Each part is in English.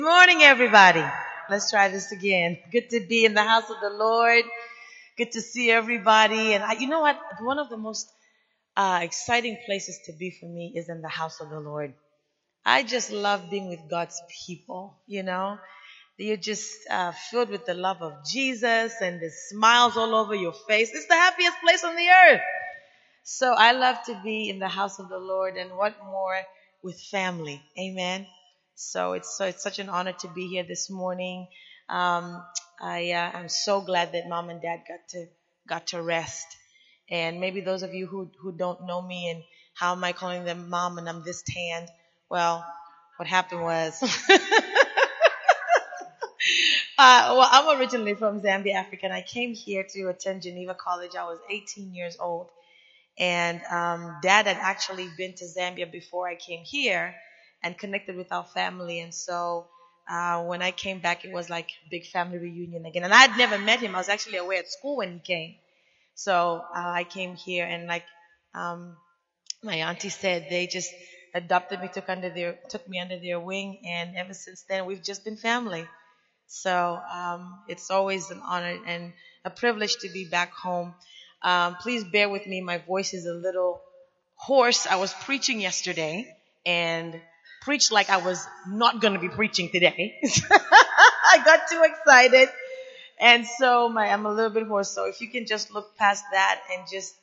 Good morning, everybody. Let's try this again. Good to be in the house of the Lord. Good to see everybody. And you know what? One of the most exciting places to be for me is in the house of the Lord. I just love being with God's people, you know. You're just filled with the love of Jesus and the smiles all over your face. It's the happiest place on the earth. So I love to be in the house of the Lord, and what more with family. Amen. So it's such an honor to be here this morning. Um, I'm so glad that mom and dad got to rest. And maybe those of you who don't know me and how am I calling them mom and I'm this tanned? Well, what happened was well, I'm originally from Zambia, Africa, and I came here to attend Geneva College. I was 18 years old. And dad had actually been to Zambia before I came here and connected with our family. And so when I came back, it was like a big family reunion again. And I had never met him. I was actually away at school when he came. So I came here, and like um, my auntie said, they just adopted me, took me under their wing, and ever since then we've just been family. So it's always an honor and a privilege to be back home. Please bear with me. My voice is a little hoarse. I was preaching yesterday and preached like I was not going to be preaching today. I got too excited. And so I'm a little bit hoarse. So if you can just look past that and just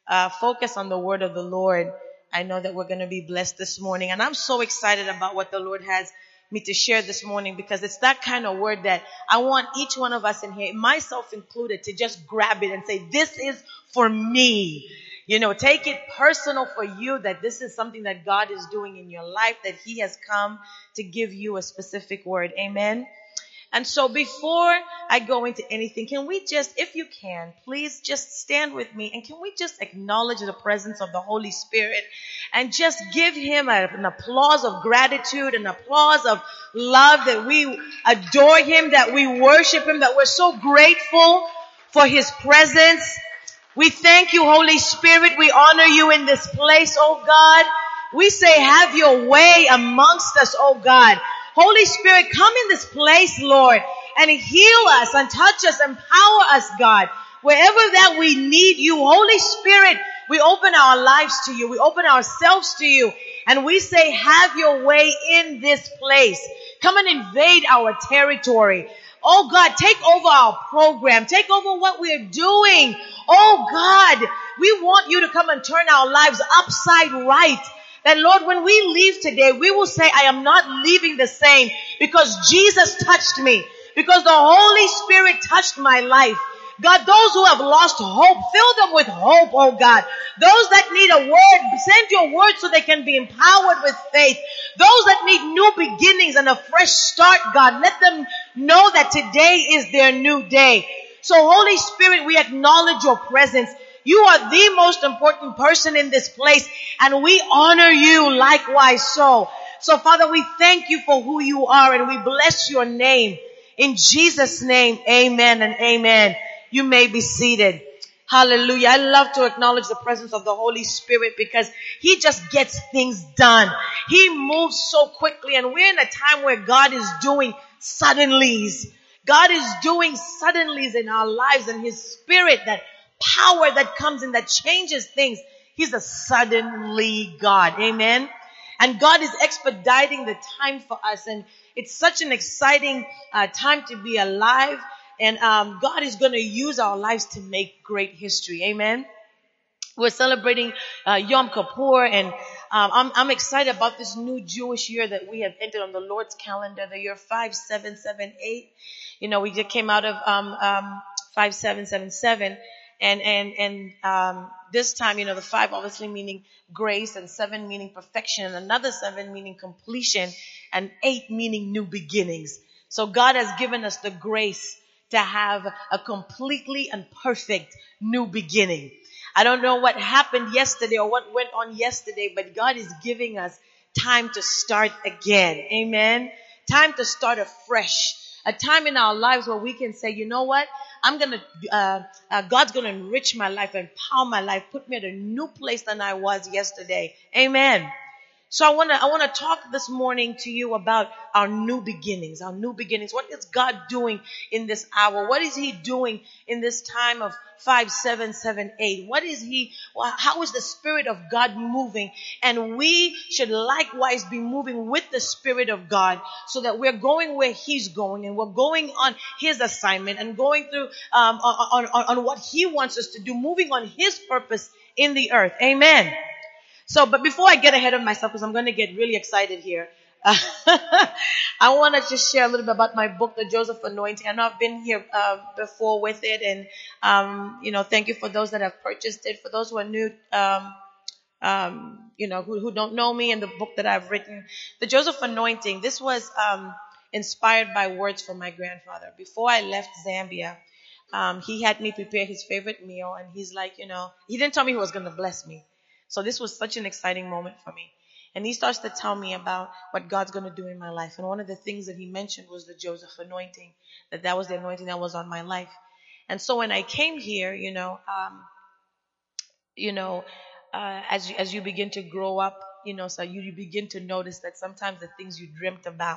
focus on the word of the Lord, I know that we're going to be blessed this morning. And I'm so excited about what the Lord has me to share this morning, because it's that kind of word that I want each one of us in here, myself included, to just grab it and say, this is for me. You know, take it personal for you, that this is something that God is doing in your life, that He has come to give you a specific word. Amen. And so before I go into anything, can we just, if you can, please just stand with me, and can we just acknowledge the presence of the Holy Spirit and just give Him an applause of gratitude, an applause of love, that we adore Him, that we worship Him, that we're so grateful for His presence. We thank you, Holy Spirit. We honor you in this place, oh God. We say, have your way amongst us, oh God. Holy Spirit, come in this place, Lord, and heal us and touch us, empower us, God. Wherever that we need you, Holy Spirit, we open our lives to you. We open ourselves to you. And we say, have your way in this place. Come and invade our territory. Oh God, take over our program. Take over what we're doing. Oh God, we want you to come and turn our lives upside right. That Lord, when we leave today, we will say, I am not leaving the same, because Jesus touched me, because the Holy Spirit touched my life. God, those who have lost hope, fill them with hope, oh God. Those that need a word, send your word so they can be empowered with faith. Those that need new beginnings and a fresh start, God, let them know that today is their new day. So Holy Spirit, we acknowledge your presence. You are the most important person in this place, and we honor you likewise so. So Father, we thank you for who you are, and we bless your name. In Jesus' name, amen and amen. You may be seated. Hallelujah. I love to acknowledge the presence of the Holy Spirit, because He just gets things done. He moves so quickly, and we're in a time where God is doing suddenlies. God is doing suddenlies in our lives, and His Spirit, that power that comes in, that changes things. He's a suddenly God. Amen. And God is expediting the time for us, and it's such an exciting time to be alive. And God is going to use our lives to make great history. Amen. We're celebrating Yom Kippur, and I'm excited about this new Jewish year that we have entered on the Lord's calendar, the year 5778. You know, we just came out of 5777, and this time, you know, the 5 obviously meaning grace, and 7 meaning perfection, and another 7 meaning completion, and 8 meaning new beginnings. So God has given us the grace to have a completely and perfect new beginning. I don't know what happened yesterday or what went on yesterday, but God is giving us time to start again. Amen. Time to start afresh. A time in our lives where we can say, you know what? God's going to enrich my life, empower my life, put me at a new place than I was yesterday. Amen. So I wanna talk this morning to you about our new beginnings, our new beginnings. What is God doing in this hour? What is He doing in this time of 5778? What is how is the Spirit of God moving? And we should likewise be moving with the Spirit of God so that we're going where He's going and we're going on His assignment and going through, on what He wants us to do, moving on His purpose in the earth. Amen. So, but before I get ahead of myself, because I'm going to get really excited here, I want to just share a little bit about my book, The Joseph Anointing. I know I've been here before with it, and thank you for those that have purchased it. For those who are new, who don't know me and the book that I've written, The Joseph Anointing. This was inspired by words from my grandfather. Before I left Zambia, he had me prepare his favorite meal, and he's like, he didn't tell me he was going to bless me. So this was such an exciting moment for me. And he starts to tell me about what God's going to do in my life. And one of the things that he mentioned was the Joseph anointing, that was the anointing that was on my life. And so when I came here, as you begin to grow up, so you begin to notice that sometimes the things you dreamt about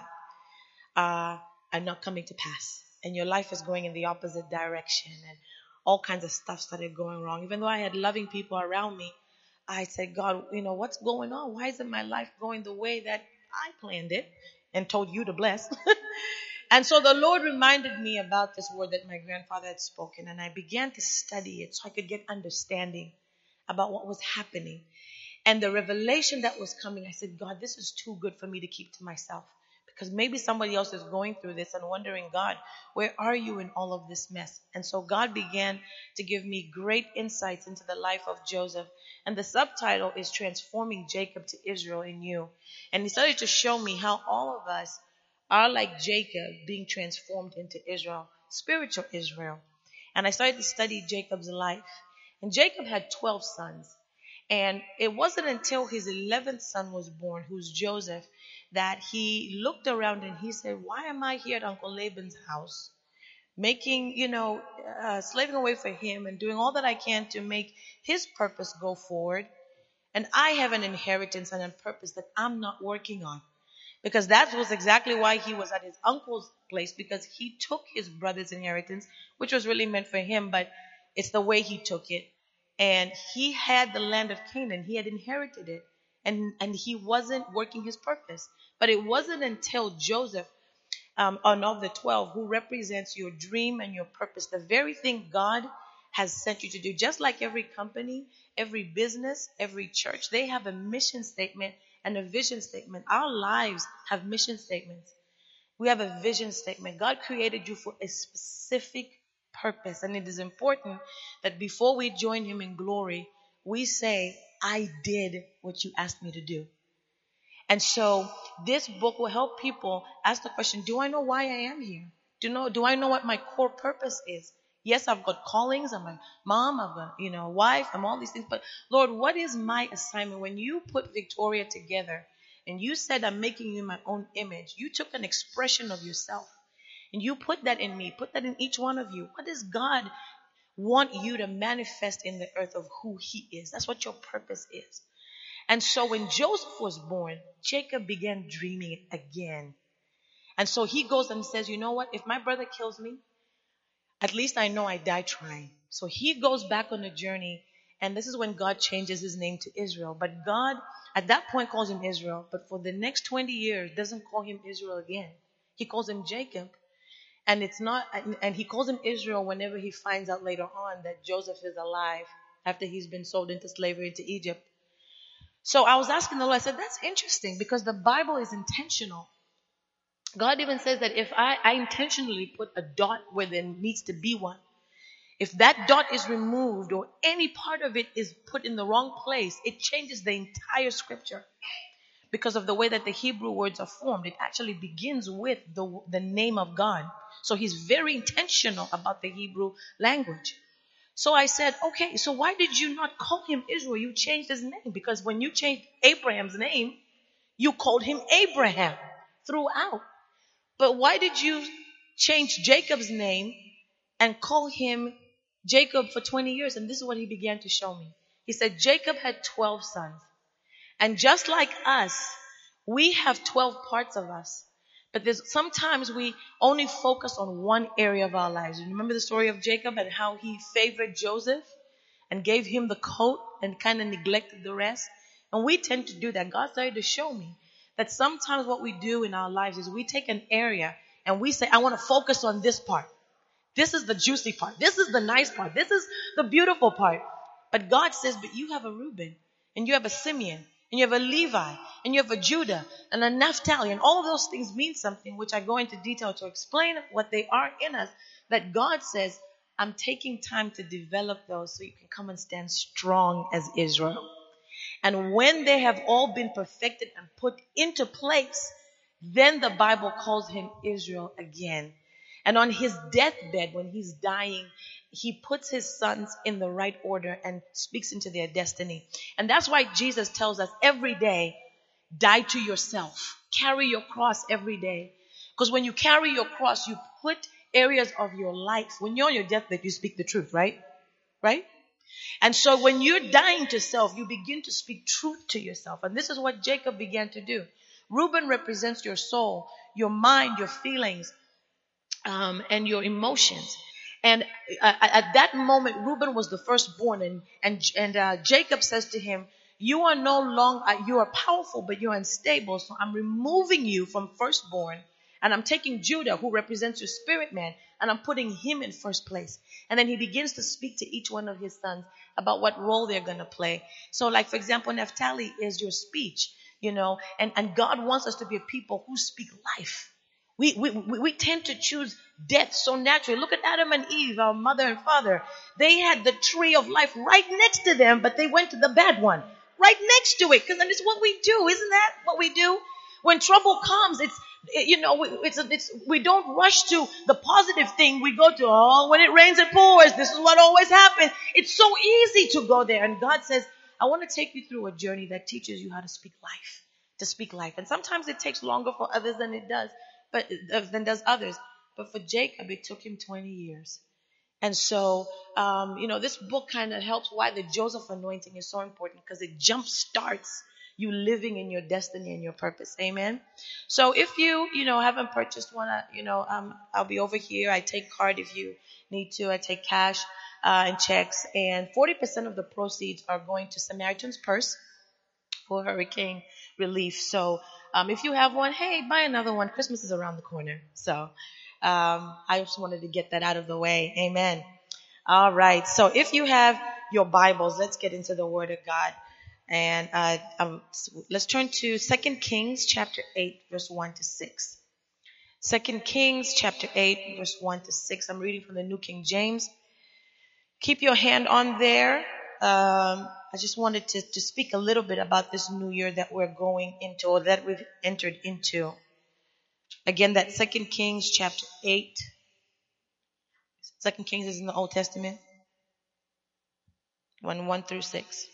are not coming to pass. And your life is going in the opposite direction. And all kinds of stuff started going wrong. Even though I had loving people around me, I said, God, what's going on? Why isn't my life going the way that I planned it and told you to bless? And so the Lord reminded me about this word that my grandfather had spoken. And I began to study it so I could get understanding about what was happening. And the revelation that was coming, I said, God, this is too good for me to keep to myself. Because maybe somebody else is going through this and wondering, God, where are you in all of this mess? And so God began to give me great insights into the life of Joseph. And the subtitle is Transforming Jacob to Israel in You. And he started to show me how all of us are like Jacob being transformed into Israel, spiritual Israel. And I started to study Jacob's life. And Jacob had 12 sons. And it wasn't until his 11th son was born, who's Joseph, that he looked around and he said, why am I here at Uncle Laban's house, making, slaving away for him and doing all that I can to make his purpose go forward? And I have an inheritance and a purpose that I'm not working on. Because that was exactly why he was at his uncle's place, because he took his brother's inheritance, which was really meant for him, but it's the way he took it. And he had the land of Canaan. He had inherited it. And he wasn't working his purpose. But it wasn't until Joseph, of the 12, who represents your dream and your purpose, the very thing God has sent you to do. Just like every company, every business, every church, they have a mission statement and a vision statement. Our lives have mission statements. We have a vision statement. God created you for a specific purpose. And it is important that before we join Him in glory, we say, I did what you asked me to do. And so this book will help people ask the question, do I know why I am here? Do I know what my core purpose is? Yes, I've got callings. I'm a mom. I've got, wife. I'm all these things. But Lord, what is my assignment? When you put Victoria together and you said, I'm making you in my own image, you took an expression of yourself and you put that in me, put that in each one of you. What does God want you to manifest in the earth of who He is? That's what your purpose is. And so when Joseph was born, Jacob began dreaming again. And so he goes and says, you know what? If my brother kills me, at least I know I died trying. So he goes back on a journey. And this is when God changes his name to Israel. But God, at that point, calls him Israel. But for the next 20 years, doesn't call him Israel again. He calls him Jacob. And he calls him Israel whenever he finds out later on that Joseph is alive after he's been sold into slavery into Egypt. So I was asking the Lord, I said, that's interesting because the Bible is intentional. God even says that if I intentionally put a dot where there needs to be one, if that dot is removed or any part of it is put in the wrong place, it changes the entire scripture because of the way that the Hebrew words are formed. It actually begins with the name of God. So He's very intentional about the Hebrew language. So I said, okay, so why did you not call him Israel? You changed his name because when you changed Abraham's name, you called him Abraham throughout. But why did you change Jacob's name and call him Jacob for 20 years? And this is what he began to show me. He said Jacob had 12 sons. And just like us, we have 12 parts of us. But sometimes we only focus on one area of our lives. You remember the story of Jacob and how he favored Joseph and gave him the coat and kind of neglected the rest? And we tend to do that. God started to show me that sometimes what we do in our lives is we take an area and we say, I want to focus on this part. This is the juicy part. This is the nice part. This is the beautiful part. But God says, but you have a Reuben, and you have a Simeon, and you have a Levi, and you have a Judah, and a Naphtali, and all of those things mean something, which I go into detail to explain what they are in us, that God says, I'm taking time to develop those so you can come and stand strong as Israel. And when they have all been perfected and put into place, then the Bible calls him Israel again. And on his deathbed, when he's dying, he puts his sons in the right order and speaks into their destiny. And that's why Jesus tells us every day, die to yourself. Carry your cross every day. Because when you carry your cross, you put areas of your life. When you're on your deathbed, you speak the truth, right? Right? And so when you're dying to self, you begin to speak truth to yourself. And this is what Jacob began to do. Reuben represents your soul, your mind, your feelings, and your emotions. And at that moment, Reuben was the firstborn, and Jacob says to him, "You are no longer, you are powerful, but you're unstable. So I'm removing you from firstborn, and I'm taking Judah, who represents your spirit man, and I'm putting him in first place." And then he begins to speak to each one of his sons about what role they're going to play. So, like for example, Naphtali is your speech, and God wants us to be a people who speak life. We tend to choose death so naturally. Look at Adam and Eve, our mother and father. They had the tree of life right next to them, but they went to the bad one right next to it. Because then it's what we do. Isn't that what we do? When trouble comes, we don't rush to the positive thing. We go to, when it rains, it pours. This is what always happens. It's so easy to go there. And God says, I want to take you through a journey that teaches you how to speak life. To speak life. And sometimes it takes longer for others than it does. Than does others. But for Jacob, it took him 20 years. And so, this book kind of helps why the Joseph anointing is so important, because it jump starts you living in your destiny and your purpose. Amen. So if you, haven't purchased one, I'll be over here. I take card if you need to. I take cash and checks. And 40% of the proceeds are going to Samaritan's Purse for hurricane relief. So if you have one, hey, buy another one. Christmas is around the corner. So I just wanted to get that out of the way. Amen. All right. So if you have your Bibles, let's get into the Word of God. And let's turn to 2 Kings chapter 8, verse 1 to 6. 2 Kings chapter 8, verse 1 to 6. I'm reading from the New King James. Keep your hand on there. I just wanted to speak a little bit about this new year that we're going into, or that we've entered into. Again, that 2 Kings chapter 8. 2 Kings is in the Old Testament. 1 through 6.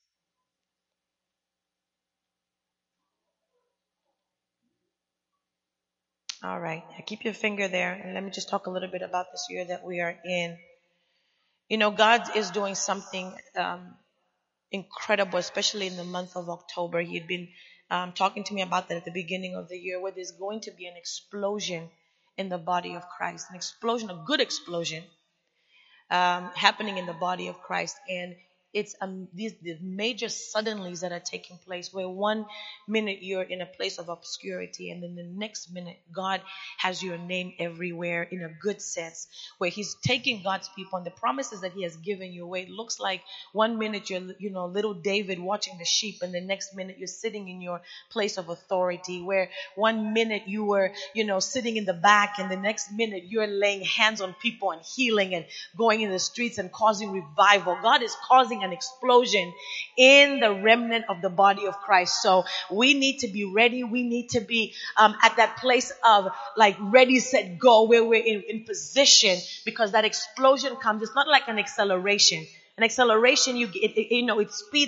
All right. Now keep your finger there, and let me just talk a little bit about this year that we are in. God is doing something incredible, especially in the month of October. He had been talking to me about that at the beginning of the year, where there's going to be an explosion in the body of Christ, an explosion, a good explosion happening in the body of Christ. And it's these major suddenlies that are taking place, where 1 minute you're in a place of obscurity, and then the next minute God has your name everywhere in a good sense, where He's taking God's people and the promises that He has given you, where it looks like 1 minute you're, little David watching the sheep, and the next minute you're sitting in your place of authority, where 1 minute you were, sitting in the back, and the next minute you're laying hands on people and healing and going in the streets and causing revival. God is causing an explosion in the remnant of the body of Christ. So we need to be ready. We need to be at that place of like ready, set, go, where we're in position, because that explosion comes. It's not like an acceleration. An acceleration, it speeds up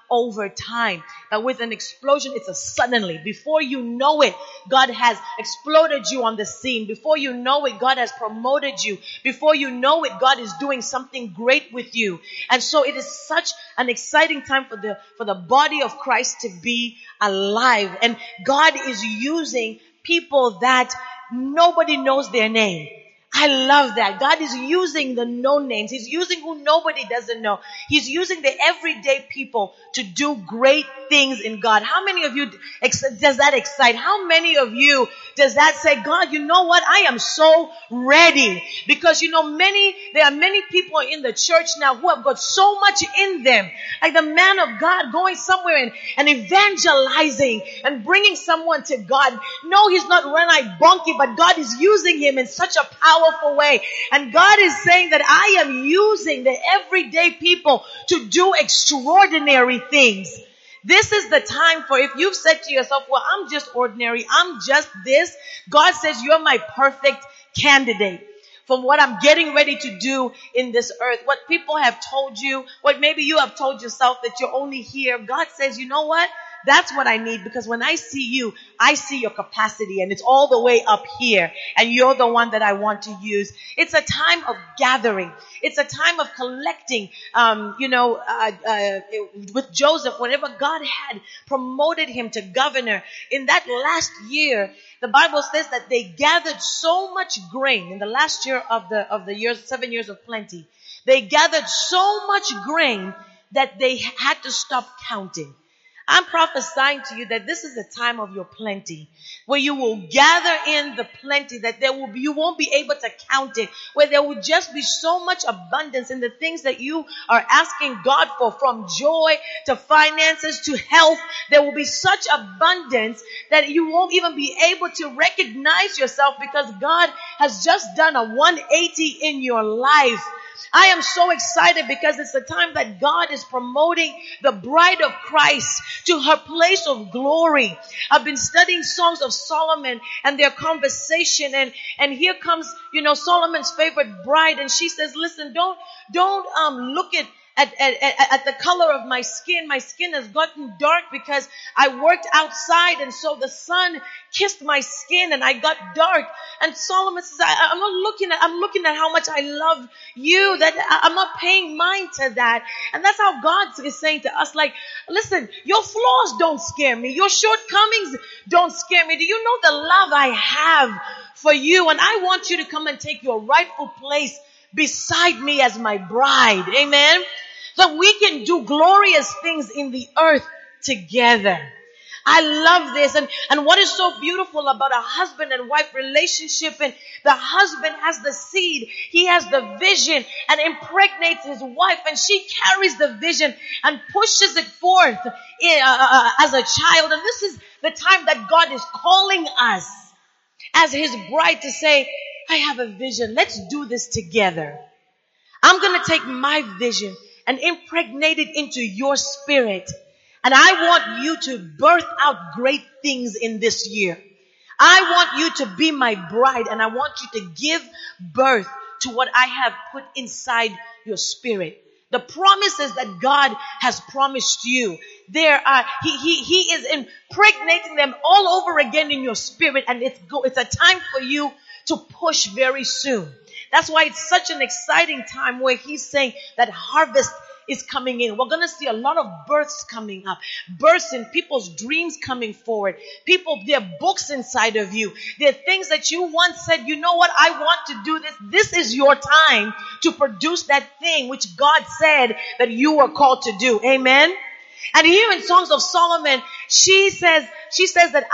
over time. But with an explosion, it's a suddenly. Before you know it, God has exploded you on the scene. Before you know it, God has promoted you. Before you know it, God is doing something great with you. And so it is such an exciting time for the body of Christ to be alive. And God is using people that nobody knows their name. I love that. God is using the no names. He's using who nobody doesn't know. He's using the everyday people to do great things in God. How many of you does that excite? How many of you does that say, God, you know what? I am so ready. Because there are many people in the church now who have got so much in them. Like the man of God going somewhere and evangelizing and bringing someone to God. No, he's not Renai Bonky, but God is using him in such a powerful way. And God is saying that I am using the everyday people to do extraordinary things. This is the time for, if you've said to yourself, well, I'm just ordinary, I'm just this. God says you're my perfect candidate from what I'm getting ready to do in this earth. What people have told you, what maybe you have told yourself that you're only here. God says, you know what? That's what I need, because when I see you, I see your capacity, and it's all the way up here, and you're the one that I want to use. It's a time of gathering. It's a time of collecting. With Joseph, whenever God had promoted him to governor, in that last year, the Bible says that they gathered so much grain in the last year of the years, 7 years of plenty. They gathered so much grain that they had to stop counting. I'm prophesying to you that this is the time of your plenty, where you will gather in the plenty, that you won't be able to count it, where there will just be so much abundance in the things that you are asking God for, from joy to finances to health. There will be such abundance that you won't even be able to recognize yourself, because God has just done a 180 in your life. I am so excited because it's the time that God is promoting the bride of Christ to her place of glory. I've been studying Songs of Solomon and their conversation, and here comes, Solomon's favorite bride, and she says, listen, don't look at the color of my skin. My skin has gotten dark because I worked outside, and so the sun kissed my skin and I got dark. And Solomon says, I'm looking at how much I love you, that I'm not paying mind to that. And that's how God is saying to us, like, listen, your flaws don't scare me. Your shortcomings don't scare me. Do you know the love I have for you? And I want you to come and take your rightful place beside me as my bride. Amen. That we can do glorious things in the earth together. I love this. And what is so beautiful about a husband and wife relationship, and the husband has the seed, he has the vision, and impregnates his wife, and she carries the vision and pushes it forth as a child. And this is the time that God is calling us as his bride to say, I have a vision. Let's do this together. I'm going to take my vision and impregnate it into your spirit. And I want you to birth out great things in this year. I want you to be my bride, and I want you to give birth to what I have put inside your spirit. The promises that God has promised you, He is impregnating them all over again in your spirit, and it's a time for you to push very soon. That's why it's such an exciting time, where He's saying that harvest is coming in. We're going to see a lot of births coming up. Births in people's dreams coming forward. There are books inside of you. There are things that you once said, you know what, I want to do this. This is your time to produce that thing which God said that you were called to do. Amen. And here in Songs of Solomon, she says that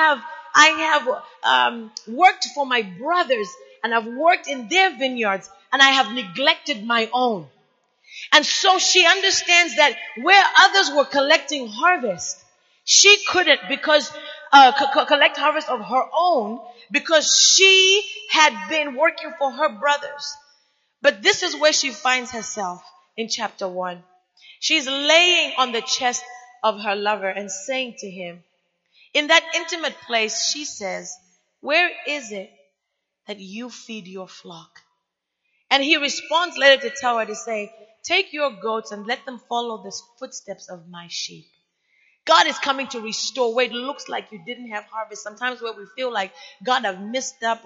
I have worked for my brothers, and I've worked in their vineyards, and I have neglected my own. And so she understands that where others were collecting harvest, she couldn't collect harvest of her own, because she had been working for her brothers. But this is where she finds herself in chapter 1. She's laying on the chest of her lover and saying to him, in that intimate place, she says, where is it that you feed your flock? And he responds later to tell her to say, take your goats and let them follow the footsteps of my sheep. God is coming to restore where it looks like you didn't have harvest. Sometimes where we feel like God have messed up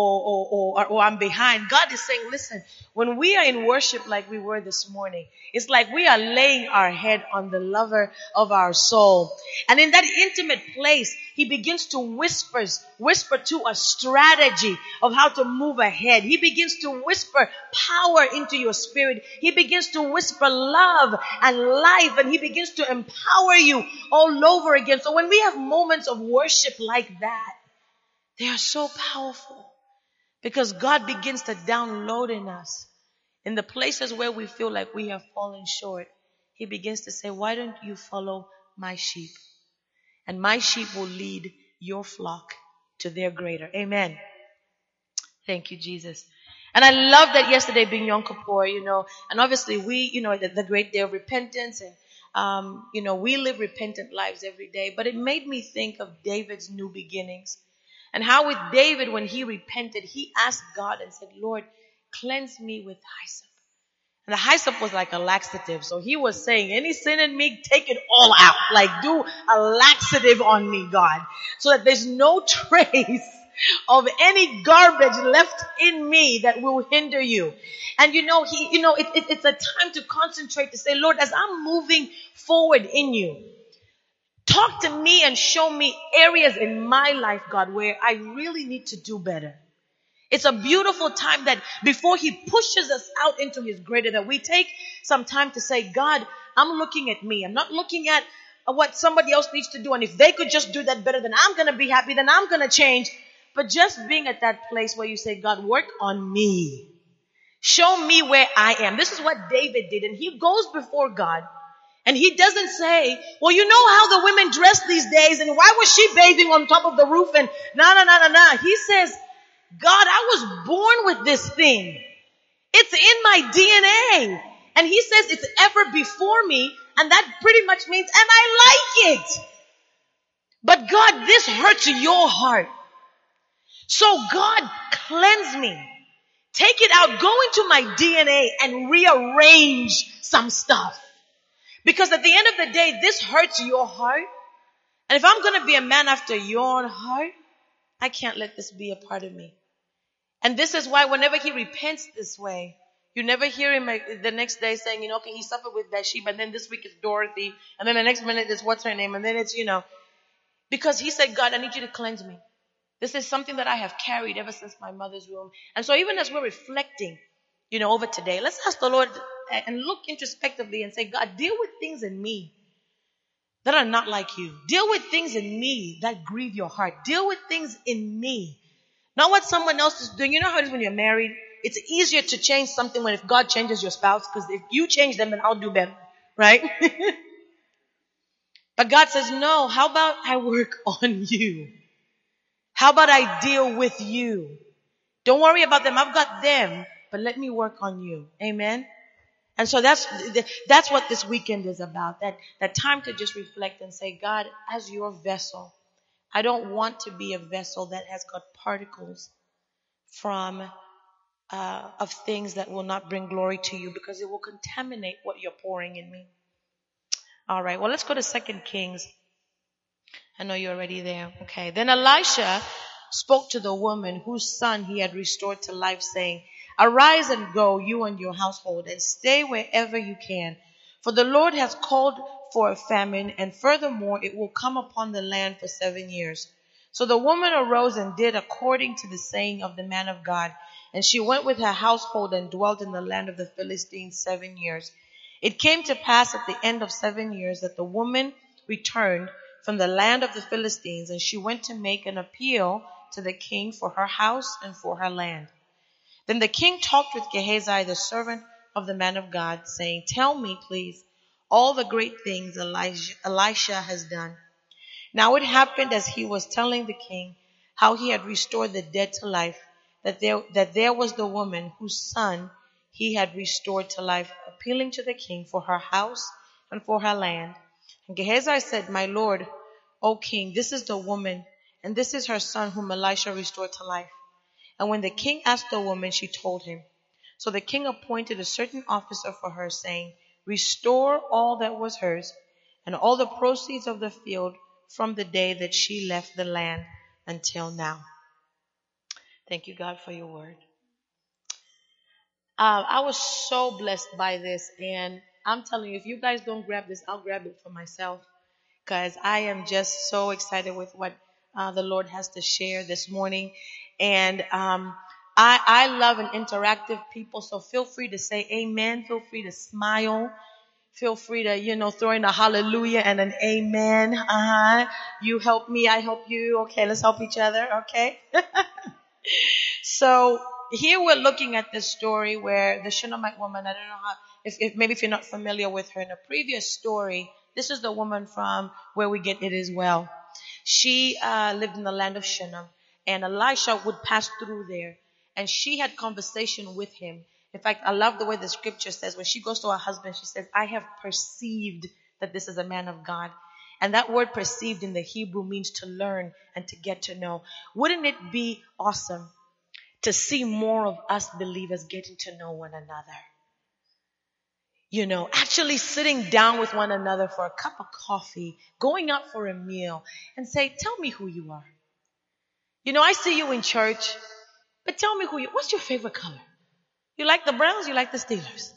or I'm behind. God is saying, listen, when we are in worship like we were this morning, it's like we are laying our head on the lover of our soul. And in that intimate place, he begins to whisper to a strategy of how to move ahead. He begins to whisper power into your spirit. He begins to whisper love and life, and he begins to empower you all over again. So when we have moments of worship like that, they are so powerful because God begins to download in us. In the places where we feel like we have fallen short, he begins to say, why don't you follow my sheep? And my sheep will lead your flock to their greater. Amen. Thank you, Jesus. And I love that yesterday being Yom Kippur, and obviously we, the great day of repentance, and, we live repentant lives every day. But it made me think of David's new beginnings and how with David, when he repented, he asked God and said, Lord, cleanse me with hyssop. And the hyssop was like a laxative. So he was saying, any sin in me, take it all out. Like do a laxative on me, God. So that there's no trace of any garbage left in me that will hinder you. And it's a time to concentrate, to say, Lord, as I'm moving forward in you, talk to me and show me areas in my life, God, where I really need to do better. It's a beautiful time that before he pushes us out into his greater, that we take some time to say, God, I'm looking at me. I'm not looking at what somebody else needs to do. And if they could just do that better, then I'm going to be happy. Then I'm going to change. But just being at that place where you say, God, work on me. Show me where I am. This is what David did. And he goes before God. And he doesn't say, well, you know how the women dress these days. And why was she bathing on top of the roof? And no. He says, God, I was born with this thing. It's in my DNA. And he says it's ever before me. And that pretty much means, and I like it. But God, this hurts your heart. So God, cleanse me. Take it out. Go into my DNA and rearrange some stuff. Because at the end of the day, this hurts your heart. And if I'm going to be a man after your own heart, I can't let this be a part of me. And this is why whenever he repents this way, you never hear him the next day saying, okay, he suffered with Bathsheba, and then this week it's Dorothy, and then the next minute it's what's her name, and then it's, because he said, God, I need you to cleanse me. This is something that I have carried ever since my mother's womb. And so even as we're reflecting, over today, let's ask the Lord and look introspectively and say, God, deal with things in me that are not like you. Deal with things in me that grieve your heart. Deal with things in me. Not what someone else is doing. You know how it is when you're married? It's easier to change something when if God changes your spouse, because if you change them, then I'll do better. Right? But God says, no, how about I work on you? How about I deal with you? Don't worry about them. I've got them, but let me work on you. Amen? And so that's what this weekend is about. That time to just reflect and say, God, as your vessel, I don't want to be a vessel that has got particles from of things that will not bring glory to you, because it will contaminate what you're pouring in me. All right. Well, let's go to 2 Kings. I know you're already there. Okay. Then Elisha spoke to the woman whose son he had restored to life, saying, arise and go, you and your household, and stay wherever you can. For the Lord has called for a famine, and furthermore it will come upon the land for 7 years. So the woman arose and did according to the saying of the man of God. And she went with her household and dwelt in the land of the Philistines 7 years. It came to pass at the end of 7 years that the woman returned from the land of the Philistines, and she went to make an appeal to the king for her house and for her land. Then the king talked with Gehazi, the servant of the man of God, saying, tell me, please, all the great things Elisha has done. Now it happened as he was telling the king how he had restored the dead to life, that there was the woman whose son he had restored to life, appealing to the king for her house and for her land. And Gehazi said, my lord, O king, this is the woman, and this is her son whom Elisha restored to life. And when the king asked the woman, she told him. So the king appointed a certain officer for her, saying, "Restore all that was hers, and all the proceeds of the field from the day that she left the land until now." Thank you, God, for your word. I was so blessed by this, and I'm telling you, if you guys don't grab this, I'll grab it for myself, because I am just so excited with what the Lord has to share this morning. And I love an interactive people, so feel free to say amen. Feel free to smile. Feel free to, throw in a hallelujah and an amen. You help me, I help you. Okay, let's help each other. Okay. So here we're looking at this story where the Shunammite woman, I don't know how, if maybe if you're not familiar with her, in a previous story, this is the woman from where we get it as well. She lived in the land of Shunem, and Elisha would pass through there, and she had conversation with him. In fact, I love the way the scripture says, when she goes to her husband, she says, "I have perceived that this is a man of God." And that word perceived in the Hebrew means to learn and to get to know. Wouldn't it be awesome to see more of us believers getting to know one another? Actually sitting down with one another for a cup of coffee, going out for a meal, and say, "Tell me who you are. I see you in church, but tell me what's your favorite color? You like the Browns? You like the Steelers?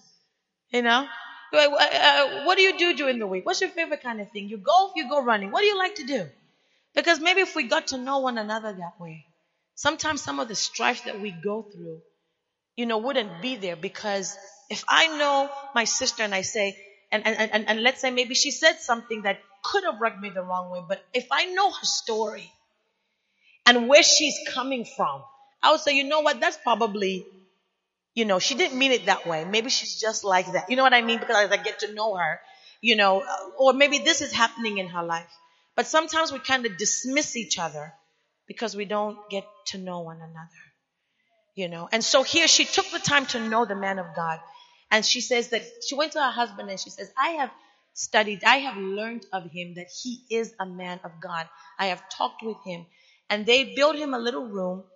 What do you do during the week? What's your favorite kind of thing? You golf, you go running. What do you like to do?" Because maybe if we got to know one another that way, sometimes some of the strife that we go through, wouldn't be there. Because if I know my sister and I say, and let's say maybe she said something that could have rubbed me the wrong way, but if I know her story and where she's coming from, I would say, you know what, that's probably, she didn't mean it that way. Maybe she's just like that. You know what I mean? Because as I get to know her, or maybe this is happening in her life. But sometimes we kind of dismiss each other because we don't get to know one another. And so here she took the time to know the man of God. And she says that she went to her husband and she says, "I have studied, I have learned of him that he is a man of God. I have talked with him." And they built him a little room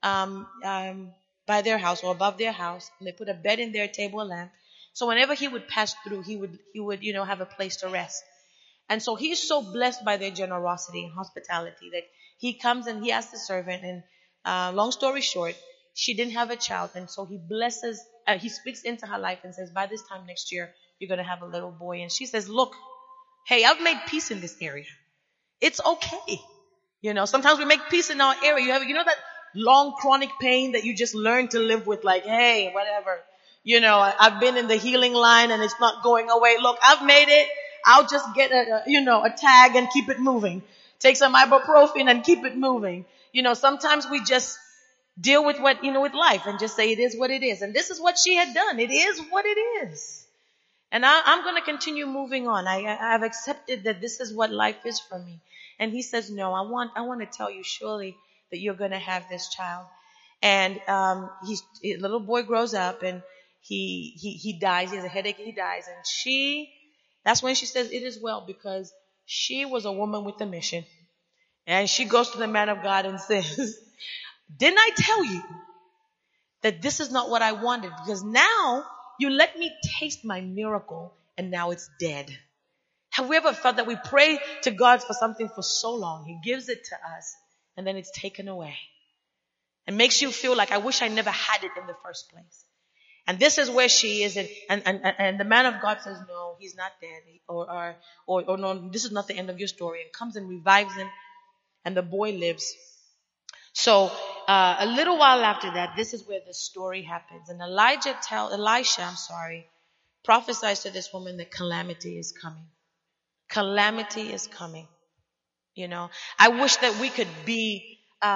by their house or above their house. And they put a bed in there, a table, a lamp. So whenever he would pass through, he would have a place to rest. And so he's so blessed by their generosity and hospitality that he comes and he asks the servant, and long story short, she didn't have a child. And so he speaks into her life and says, "By this time next year, you're going to have a little boy." And she says, "Look, hey, I've made peace in this area. It's okay." Sometimes we make peace in our area. That long chronic pain that you just learn to live with, like, hey, whatever. I've been in the healing line and it's not going away. Look, I've made it. I'll just get a tag and keep it moving. Take some ibuprofen and keep it moving. Sometimes we just deal with with life and just say it is what it is. And this is what she had done. It is what it is. And I'm going to continue moving on. I've accepted that this is what life is for me. And he says, "No, I want to tell you surely that you're going to have this child." And a little boy grows up and he dies. He has a headache and he dies. And that's when she says, "It is well," because she was a woman with a mission. And she goes to the man of God and says, "Didn't I tell you that this is not what I wanted? Because now you let me taste my miracle and now it's dead." Have we ever felt that we pray to God for something for so long, he gives it to us, and then it's taken away? It makes you feel like, I wish I never had it in the first place. And this is where she is, and the man of God says, "No, he's not dead," or "No, this is not the end of your story," and comes and revives him, and the boy lives. So a little while after that, this is where the story happens, and Elisha prophesies to this woman that calamity is coming. Calamity is coming. I wish that we could be,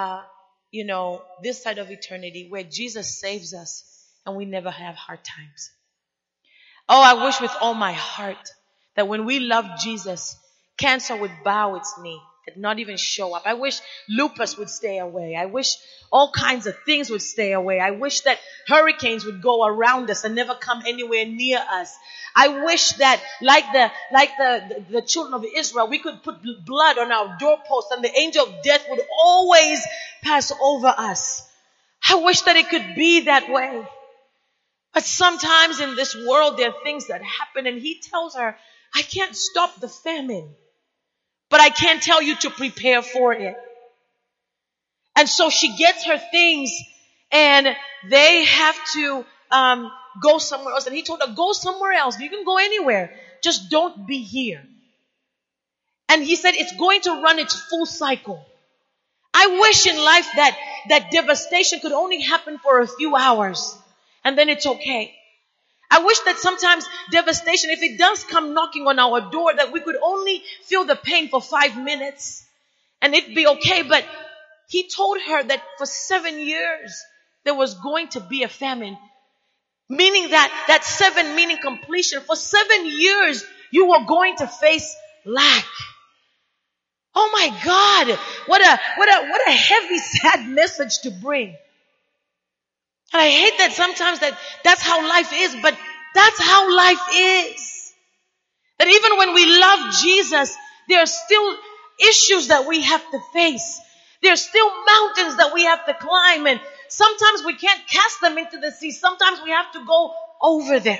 this side of eternity where Jesus saves us and we never have hard times. Oh, I wish with all my heart that when we love Jesus, cancer would bow its knee and not even show up. I wish lupus would stay away. I wish all kinds of things would stay away. I wish that hurricanes would go around us and never come anywhere near us. I wish that like the children of Israel, we could put blood on our doorposts and the angel of death would always pass over us. I wish that it could be that way. But sometimes in this world, there are things that happen, and he tells her, I can't stop the famine, but I can tell you to prepare for it. And so she gets her things, and they have to go somewhere else. And he told her, go somewhere else. You can go anywhere. Just don't be here. And he said it's going to run its full cycle. I wish in life that devastation could only happen for a few hours, and then it's okay. I wish that sometimes devastation, if it does come knocking on our door, that we could only feel the pain for 5 minutes and it'd be okay. But he told her that for 7 years there was going to be a famine. Meaning that 7 meaning completion. For 7 years you were going to face lack. Oh my God, what a heavy, sad message to bring. And I hate that sometimes that's how life is, but that's how life is. That even when we love Jesus, there are still issues that we have to face. There are still mountains that we have to climb, and sometimes we can't cast them into the sea. Sometimes we have to go over them.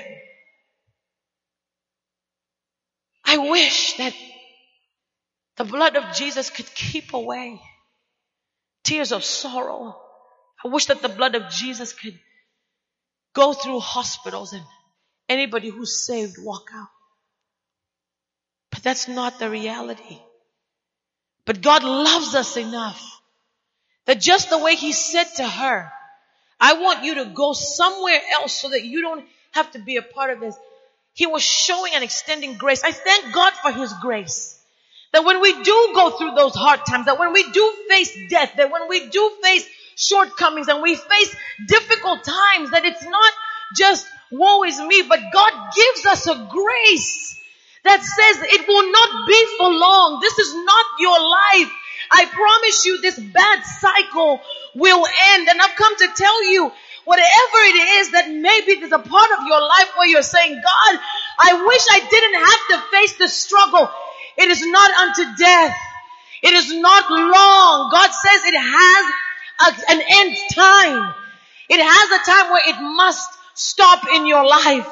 I wish that the blood of Jesus could keep away tears of sorrow. I wish that the blood of Jesus could go through hospitals and anybody who's saved walk out. But that's not the reality. But God loves us enough that just the way he said to her, I want you to go somewhere else so that you don't have to be a part of this. He was showing and extending grace. I thank God for his grace. That when we do go through those hard times, that when we do face death, that when we do face shortcomings and we face difficult times, that it's not just woe is me, but God gives us a grace that says it will not be for long. This is not your life. I promise you this bad cycle will end. And I've come to tell you, whatever it is that maybe there's a part of your life where you're saying, God, I wish I didn't have to face the struggle. It is not unto death. It is not long. God says it has an end time. It has a time where it must stop in your life.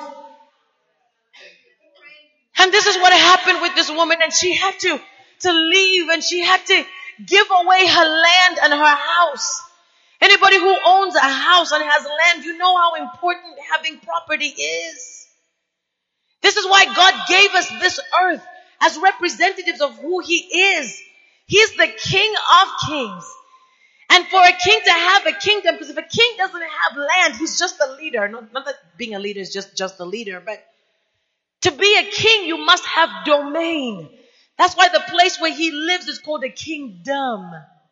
And this is what happened with this woman, and she had to leave, and she had to give away her land and her house. Anybody who owns a house and has land, you know how important having property is. This is why God gave us this earth as representatives of who he is. He's the King of Kings. And for a king to have a kingdom, because if a king doesn't have land, he's just a leader. Not that being a leader is just a leader, but to be a king, you must have domain. That's why the place where he lives is called a kingdom.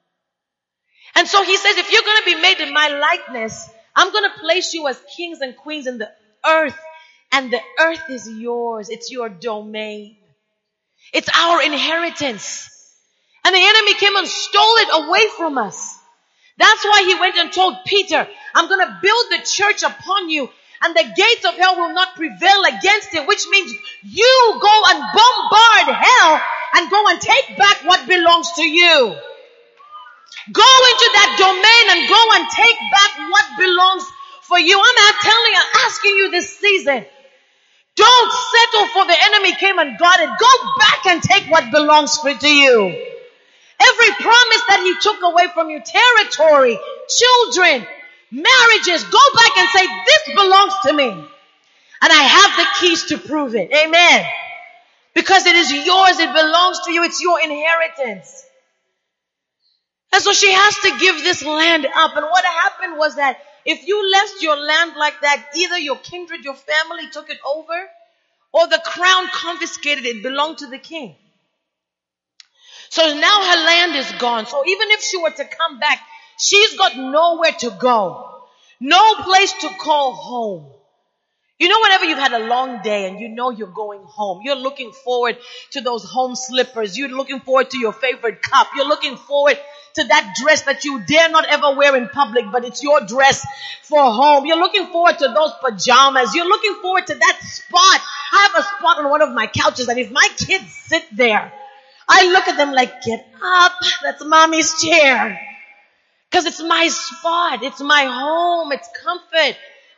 And so he says, if you're going to be made in my likeness, I'm going to place you as kings and queens in the earth. And the earth is yours. It's your domain. It's our inheritance. And the enemy came and stole it away from us. That's why he went and told Peter, I'm going to build the church upon you, and the gates of hell will not prevail against it, which means you go and bombard hell and go and take back what belongs to you. Go into that domain and go and take back what belongs for you. I'm asking you this season, don't settle for the enemy came and got it. Go back and take what belongs to you. Every promise that he took away from you, territory, children, marriages, go back and say, this belongs to me. And I have the keys to prove it. Amen. Because it is yours, it belongs to you, it's your inheritance. And so she has to give this land up. And what happened was that if you left your land like that, either your kindred, your family took it over, or the crown confiscated it, belonged to the king. So now her land is gone. So even if she were to come back, she's got nowhere to go. No place to call home. You know, whenever you've had a long day and you know you're going home, you're looking forward to those home slippers. You're looking forward to your favorite cup. You're looking forward to that dress that you dare not ever wear in public, but it's your dress for home. You're looking forward to those pajamas. You're looking forward to that spot. I have a spot on one of my couches that if my kids sit there, I look at them like, get up, that's mommy's chair. Because it's my spot, it's my home, it's comfort.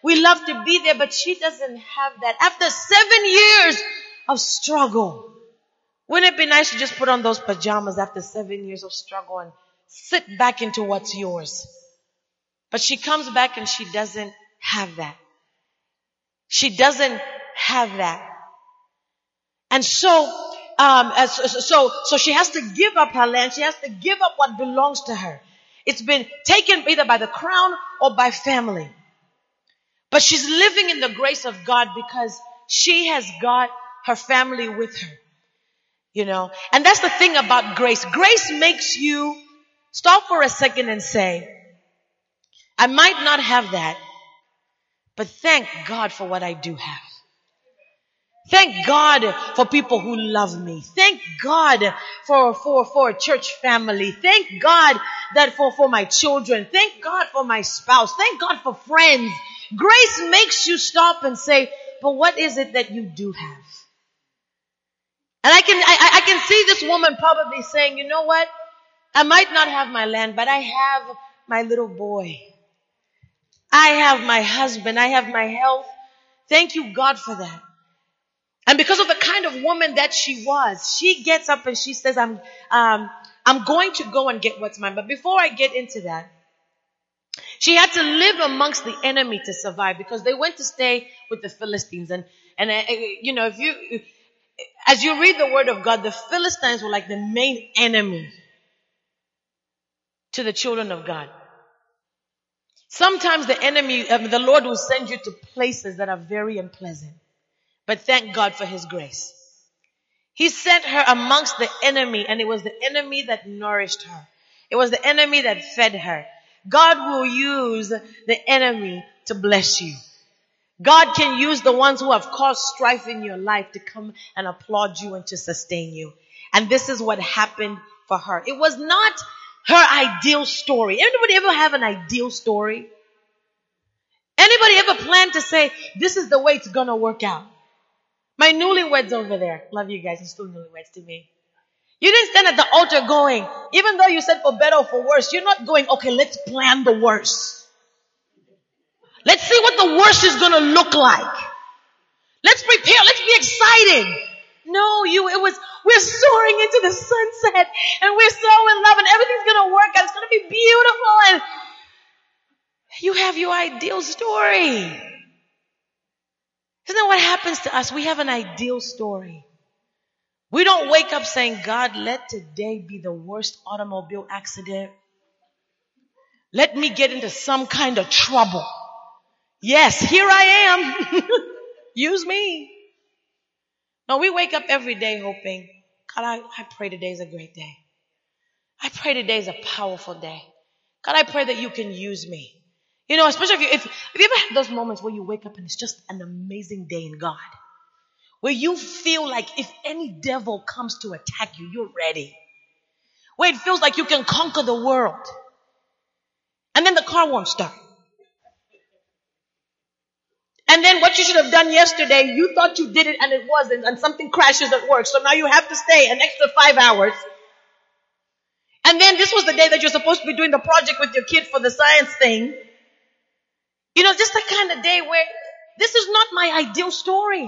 We love to be there, but she doesn't have that. After 7 years of struggle, wouldn't it be nice to just put on those pajamas after 7 years of struggle and sit back into what's yours? But she comes back and she doesn't have that. She doesn't have that. And so she has to give up her land. She has to give up what belongs to her. It's been taken either by the crown or by family. But she's living in the grace of God because she has got her family with her. And that's the thing about grace. Grace makes you stop for a second and say, I might not have that, but thank God for what I do have. Thank God for people who love me. Thank God for a church family. Thank God that for my children. Thank God for my spouse. Thank God for friends. Grace makes you stop and say, but what is it that you do have? And I can see this woman probably saying, you know what? I might not have my land, but I have my little boy. I have my husband. I have my health. Thank you, God, for that. And because of the kind of woman that she was, she gets up and she says, I'm going to go and get what's mine. But before I get into that, she had to live amongst the enemy to survive because they went to stay with the Philistines. And as you read the word of God, the Philistines were like the main enemy to the children of God. Sometimes the Lord will send you to places that are very unpleasant. But thank God for His grace. He sent her amongst the enemy, and it was the enemy that nourished her. It was the enemy that fed her. God will use the enemy to bless you. God can use the ones who have caused strife in your life to come and applaud you and to sustain you. And this is what happened for her. It was not her ideal story. Anybody ever have an ideal story? Anybody ever plan to say, this is the way it's going to work out? My newlyweds over there. Love you guys. You're still newlyweds to me. You didn't stand at the altar going, even though you said for better or for worse, you're not going, okay, let's plan the worst. Let's see what the worst is going to look like. Let's prepare. Let's be excited. No, we're soaring into the sunset and we're so in love and everything's going to work out. It's going to be beautiful and you have your ideal story. Isn't that what happens to us? We have an ideal story. We don't wake up saying, God, let today be the worst automobile accident. Let me get into some kind of trouble. Yes, here I am. Use me. No, we wake up every day hoping, God, I pray today's a great day. I pray today's a powerful day. God, I pray that you can use me. Especially if you ever had those moments where you wake up and it's just an amazing day in God. Where you feel like if any devil comes to attack you, you're ready. Where it feels like you can conquer the world. And then the car won't start. And then what you should have done yesterday, you thought you did it and it wasn't, and something crashes at work. So now you have to stay an extra 5 hours. And then this was the day that you're supposed to be doing the project with your kid for the science thing. Just the kind of day where this is not my ideal story.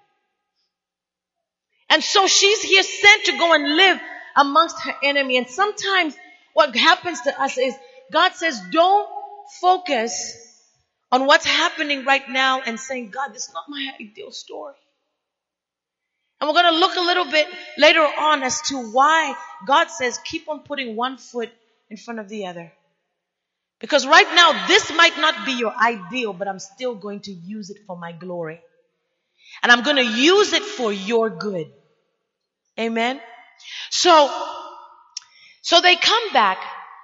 And so she's here sent to go and live amongst her enemy. And sometimes what happens to us is God says, don't focus on what's happening right now and saying, God, this is not my ideal story. And we're going to look a little bit later on as to why God says, keep on putting one foot in front of the other. Because right now, this might not be your ideal, but I'm still going to use it for my glory. And I'm going to use it for your good. Amen. So they come back.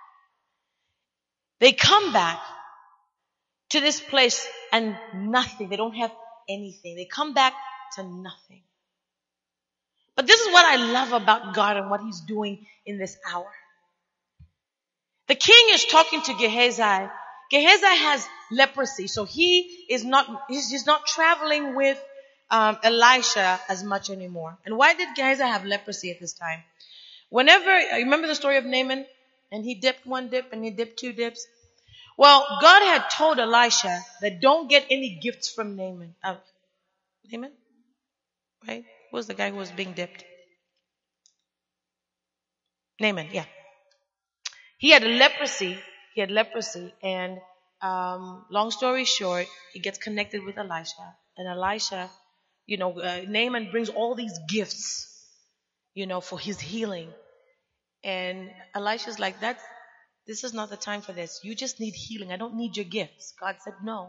They come back to this place and nothing. They don't have anything. They come back to nothing. But this is what I love about God and what He's doing in this hour. The king is talking to Gehazi. Gehazi has leprosy, so he's not traveling with Elisha as much anymore. And why did Gehazi have leprosy at this time? You remember the story of Naaman? And he dipped one dip and he dipped two dips. Well, God had told Elisha that don't get any gifts from Naaman. Naaman? Right? Who was the guy who was being dipped? Naaman, yeah. He had leprosy. He had leprosy. And long story short, he gets connected with Elisha. And Elisha, Naaman brings all these gifts, for his healing. And Elisha's like, this is not the time for this. You just need healing. I don't need your gifts. God said no.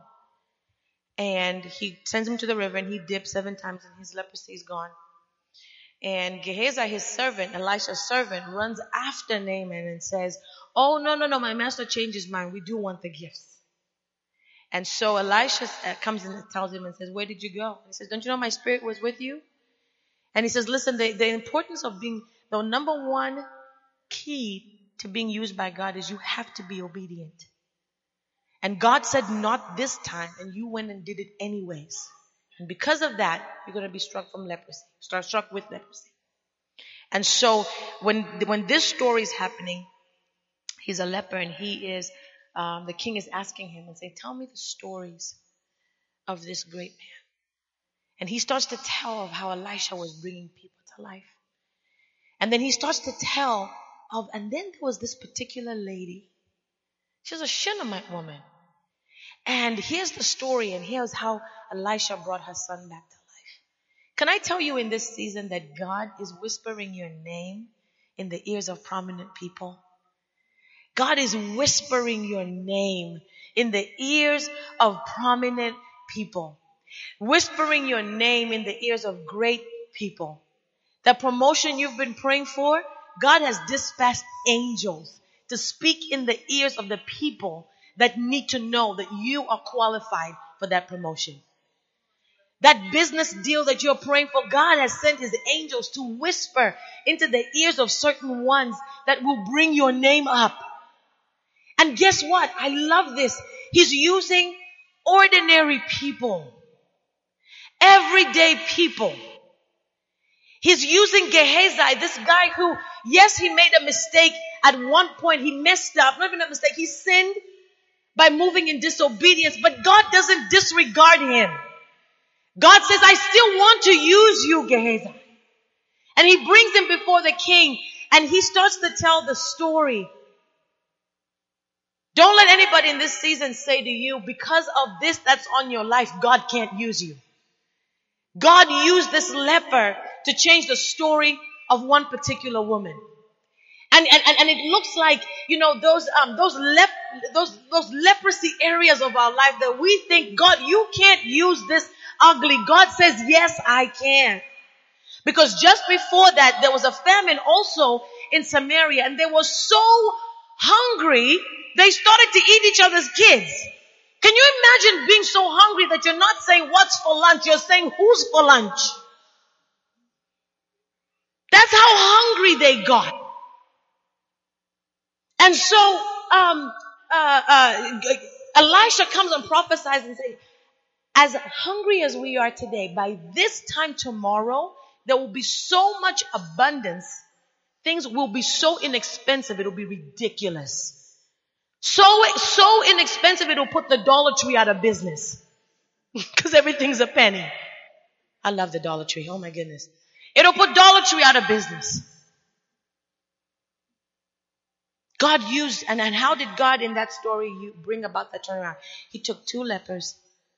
And he sends him to the river and he dips 7 times and his leprosy is gone. And Gehazi, his servant, Elisha's servant, runs after Naaman and says, oh, no, my master changed his mind. We do want the gifts. And so Elisha comes and tells him and says, where did you go? He says, don't you know my spirit was with you? And he says, listen, the importance of being, the number one key to being used by God is you have to be obedient. And God said, not this time, and you went and did it anyways. And because of that, you're going to be struck with leprosy. And so when this story is happening, he's a leper and the king is asking him and saying, tell me the stories of this great man. And he starts to tell of how Elisha was bringing people to life. And then he starts to tell and then there was this particular lady. She was a Shunammite woman. And here's the story, and here's how Elisha brought her son back to life. Can I tell you in this season that God is whispering your name in the ears of prominent people? God is whispering your name in the ears of prominent people. Whispering your name in the ears of great people. The promotion you've been praying for, God has dispatched angels to speak in the ears of the people that need to know that you are qualified for that promotion. That business deal that you're praying for, God has sent his angels to whisper into the ears of certain ones that will bring your name up. And guess what? I love this. He's using ordinary people. Everyday people. He's using Gehazi, this guy who, yes, he made a mistake. At one point, he messed up. Not even a mistake. He sinned by moving in disobedience. But God doesn't disregard him. God says, I still want to use you, Gehazi. And he brings him before the king. And he starts to tell the story. Don't let anybody in this season say to you, because of this that's on your life, God can't use you. God used this leper to change the story of one particular woman. And it looks like, those leprosy areas of our life that we think, God, you can't use this ugly. God says, yes, I can. Because just before that, there was a famine also in Samaria, and they were so hungry, they started to eat each other's kids. Can you imagine being so hungry that you're not saying what's for lunch, you're saying who's for lunch? That's how hungry they got. And so, Elisha comes and prophesies and says, as hungry as we are today, by this time tomorrow, there will be so much abundance. Things will be so inexpensive, it'll be ridiculous. So inexpensive, it'll put the Dollar Tree out of business. Because everything's a penny. I love the Dollar Tree. Oh my goodness. It'll put Dollar Tree out of business. God used, and how did God in that story bring about that turnaround? He took 2 lepers.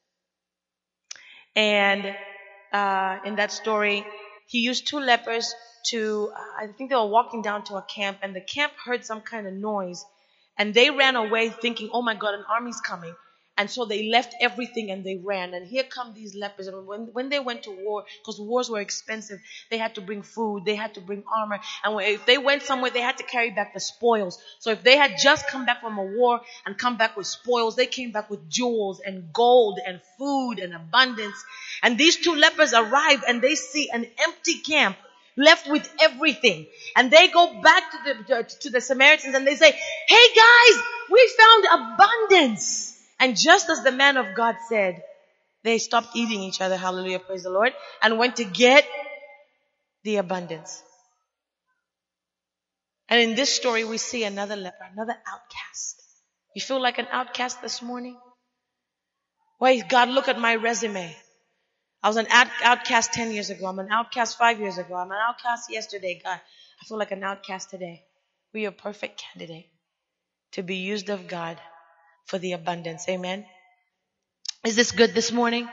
And in that story, he used 2 lepers to, I think they were walking down to a camp, and the camp heard some kind of noise. And they ran away thinking, oh my God, an army's coming. And so they left everything and they ran. And here come these lepers. And when they went to war, because wars were expensive, they had to bring food, they had to bring armor. And if they went somewhere, they had to carry back the spoils. So if they had just come back from a war and come back with spoils, they came back with jewels and gold and food and abundance. And these 2 lepers arrive and they see an empty camp, left with everything. And they go back to the Samaritans and they say, hey guys, we found abundance. And just as the man of God said, they stopped eating each other, hallelujah, praise the Lord, and went to get the abundance. And in this story, we see another leper, another outcast. You feel like an outcast this morning? Why, God, look at my resume. I was an outcast 10 years ago. I'm an outcast 5 years ago. I'm an outcast yesterday. God, I feel like an outcast today. We are a perfect candidate to be used of God for the abundance. Amen. Is this good this morning?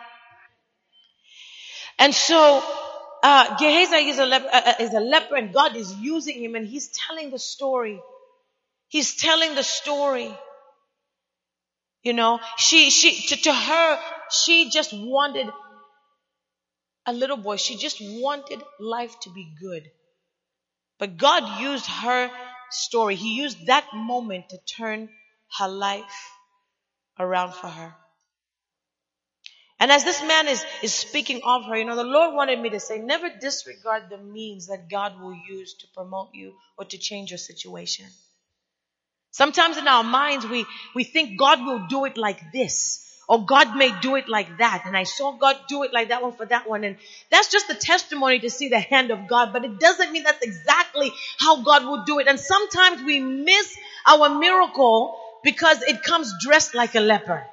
And so, Gehazi is a leper, and God is using him, and he's telling the story. He's telling the story. You know, to her, she just wanted a little boy. She just wanted life to be good. But God used her story. He used that moment to turn her life around for her. And as this man is speaking of her, you know, the Lord wanted me to say, never disregard the means that God will use to promote you or to change your situation. Sometimes in our minds, we think God will do it like this, or God may do it like that. And I saw God do it like that one for that one. And that's just a testimony to see the hand of God. But it doesn't mean that's exactly how God will do it. And sometimes we miss our miracle because it comes dressed like a leper.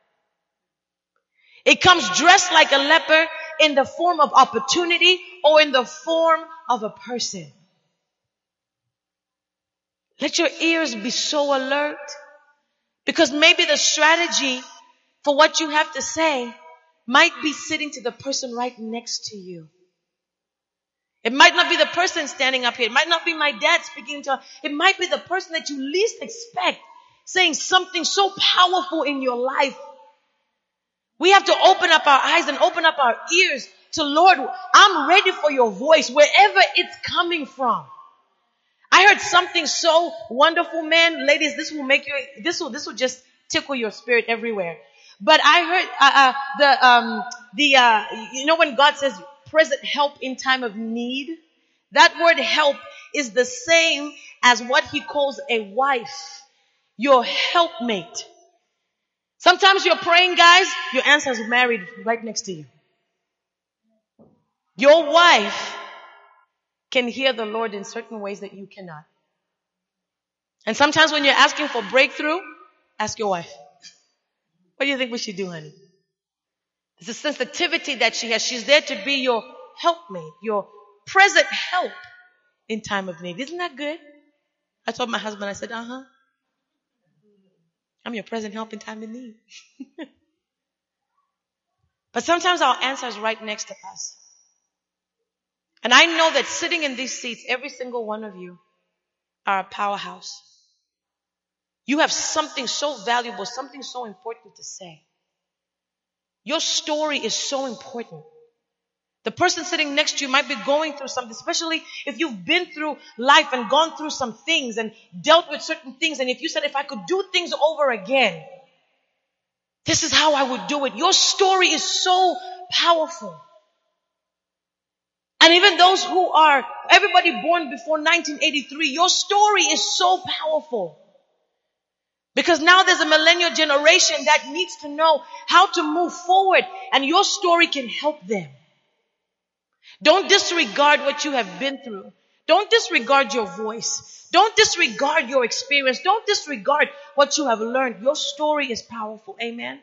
It comes dressed like a leper in the form of opportunity or in the form of a person. Let your ears be so alert, because maybe the strategy for what you have to say might be sitting to the person right next to you. It might not be the person standing up here. It might not be my dad speaking to her. It might be the person that you least expect saying something so powerful in your life. We have to open up our eyes and open up our ears to, Lord, I'm ready for your voice wherever it's coming from. I heard something so wonderful, man. Ladies, this will just tickle your spirit everywhere. But I heard, you know, when God says present help in time of need, that word help is the same as what he calls a wife, your helpmate. Sometimes you're praying, guys, your answer is married right next to you. Your wife can hear the Lord in certain ways that you cannot. And sometimes when you're asking for breakthrough, ask your wife, what do you think we should do, honey? There's a sensitivity that she has. She's there to be your helpmate, your present help in time of need. Isn't that good? I told my husband, I said, I'm your present help in time of need. But sometimes our answer is right next to us. And I know that sitting in these seats, every single one of you are a powerhouse. You have something so valuable, something so important to say. Your story is so important. The person sitting next to you might be going through something, especially if you've been through life and gone through some things and dealt with certain things. And if you said, if I could do things over again, this is how I would do it. Your story is so powerful. And even those who are, everybody born before 1983, your story is so powerful. Because now there's a millennial generation that needs to know how to move forward, and your story can help them. Don't disregard what you have been through. Don't disregard your voice. Don't disregard your experience. Don't disregard what you have learned. Your story is powerful. Amen.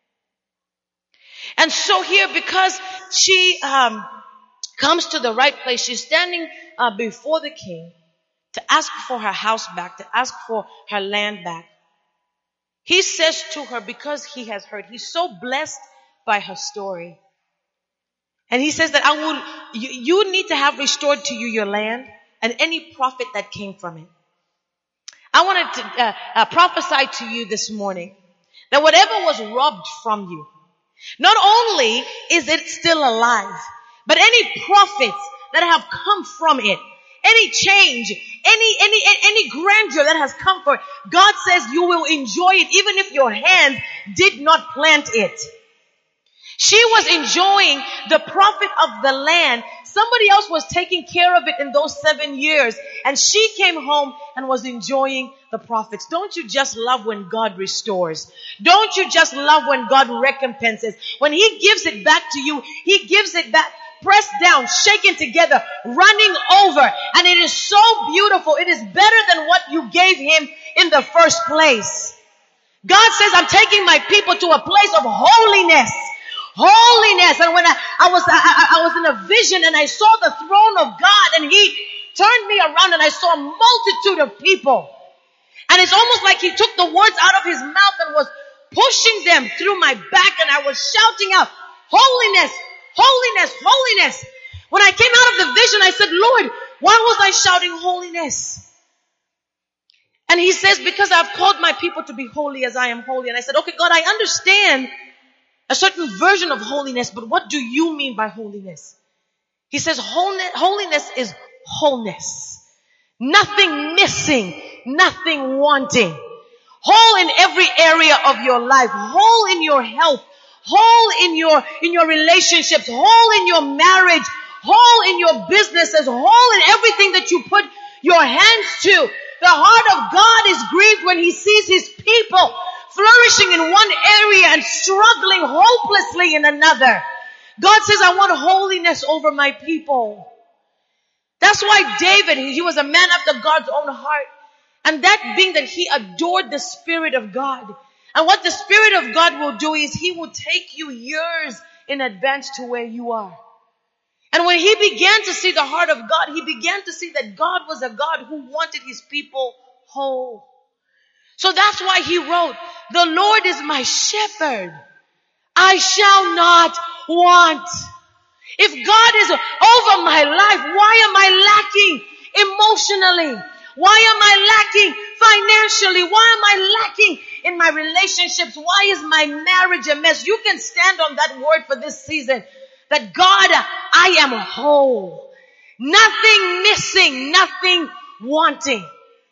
And so here, because she comes to the right place, she's standing before the king to ask for her house back, to ask for her land back. He says to her, because he has heard, he's so blessed by her story. And he says that you need to have restored to you your land and any profit that came from it. I wanted to prophesy to you this morning that whatever was robbed from you, not only is it still alive, but any profits that have come from it, any change, any grandeur that has come for it, God says you will enjoy it even if your hands did not plant it. She was enjoying the profit of the land. Somebody else was taking care of it in those 7 years. And she came home and was enjoying the profits. Don't you just love when God restores? Don't you just love when God recompenses? When he gives it back to you, he gives it back, pressed down, shaken together, running over. And it is so beautiful. It is better than what you gave him in the first place. God says, I'm taking my people to a place of holiness. Holiness. And when I was in a vision and I saw the throne of God and he turned me around and I saw a multitude of people. And it's almost like he took the words out of his mouth and was pushing them through my back and I was shouting out, holiness, holiness, holiness. When I came out of the vision, I said, Lord, why was I shouting holiness? And he says, because I've called my people to be holy as I am holy. And I said, okay, God, I understand a certain version of holiness, but what do you mean by holiness? He says, holiness is wholeness. Nothing missing, nothing wanting. Whole in every area of your life, whole in your health, whole in your relationships, whole in your marriage, whole in your businesses, whole in everything that you put your hands to. The heart of God is grieved when he sees his people flourishing in one area and struggling hopelessly in another. God says, I want holiness over my people. That's why David, he was a man after God's own heart. And that being that he adored the Spirit of God. And what the Spirit of God will do is he will take you years in advance to where you are. And when he began to see the heart of God, he began to see that God was a God who wanted his people whole. So that's why he wrote, the Lord is my shepherd. I shall not want. If God is over my life, why am I lacking emotionally? Why am I lacking financially? Why am I lacking in my relationships? Why is my marriage a mess? You can stand on that word for this season. That God, I am whole. Nothing missing, nothing wanting.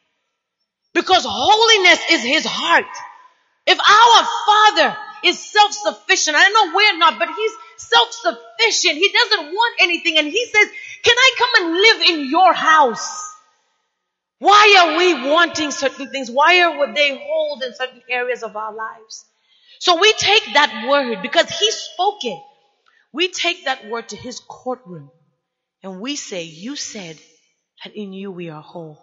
Because holiness is his heart. If our Father is self-sufficient, I know we're not, but he's self-sufficient. He doesn't want anything. And he says, can I come and live in your house? Why are we wanting certain things? Why are they hold in certain areas of our lives? So we take that word because he spoke it. We take that word to his courtroom and we say, you said that in you we are whole.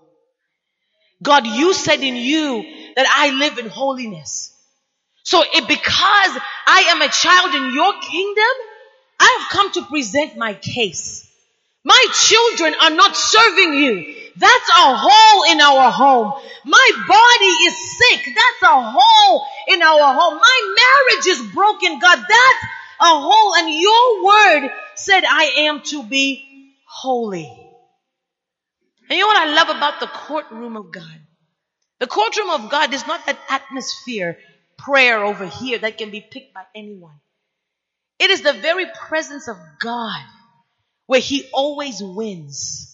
God, you said in you that I live in holiness. So because I am a child in your kingdom, I have come to present my case. My children are not serving you. That's a hole in our home. My body is sick. That's a hole in our home. My marriage is broken, God. That's a hole. And your word said I am to be holy. And you know what I love about the courtroom of God? The courtroom of God is not that atmosphere prayer over here that can be picked by anyone. It is the very presence of God where he always wins.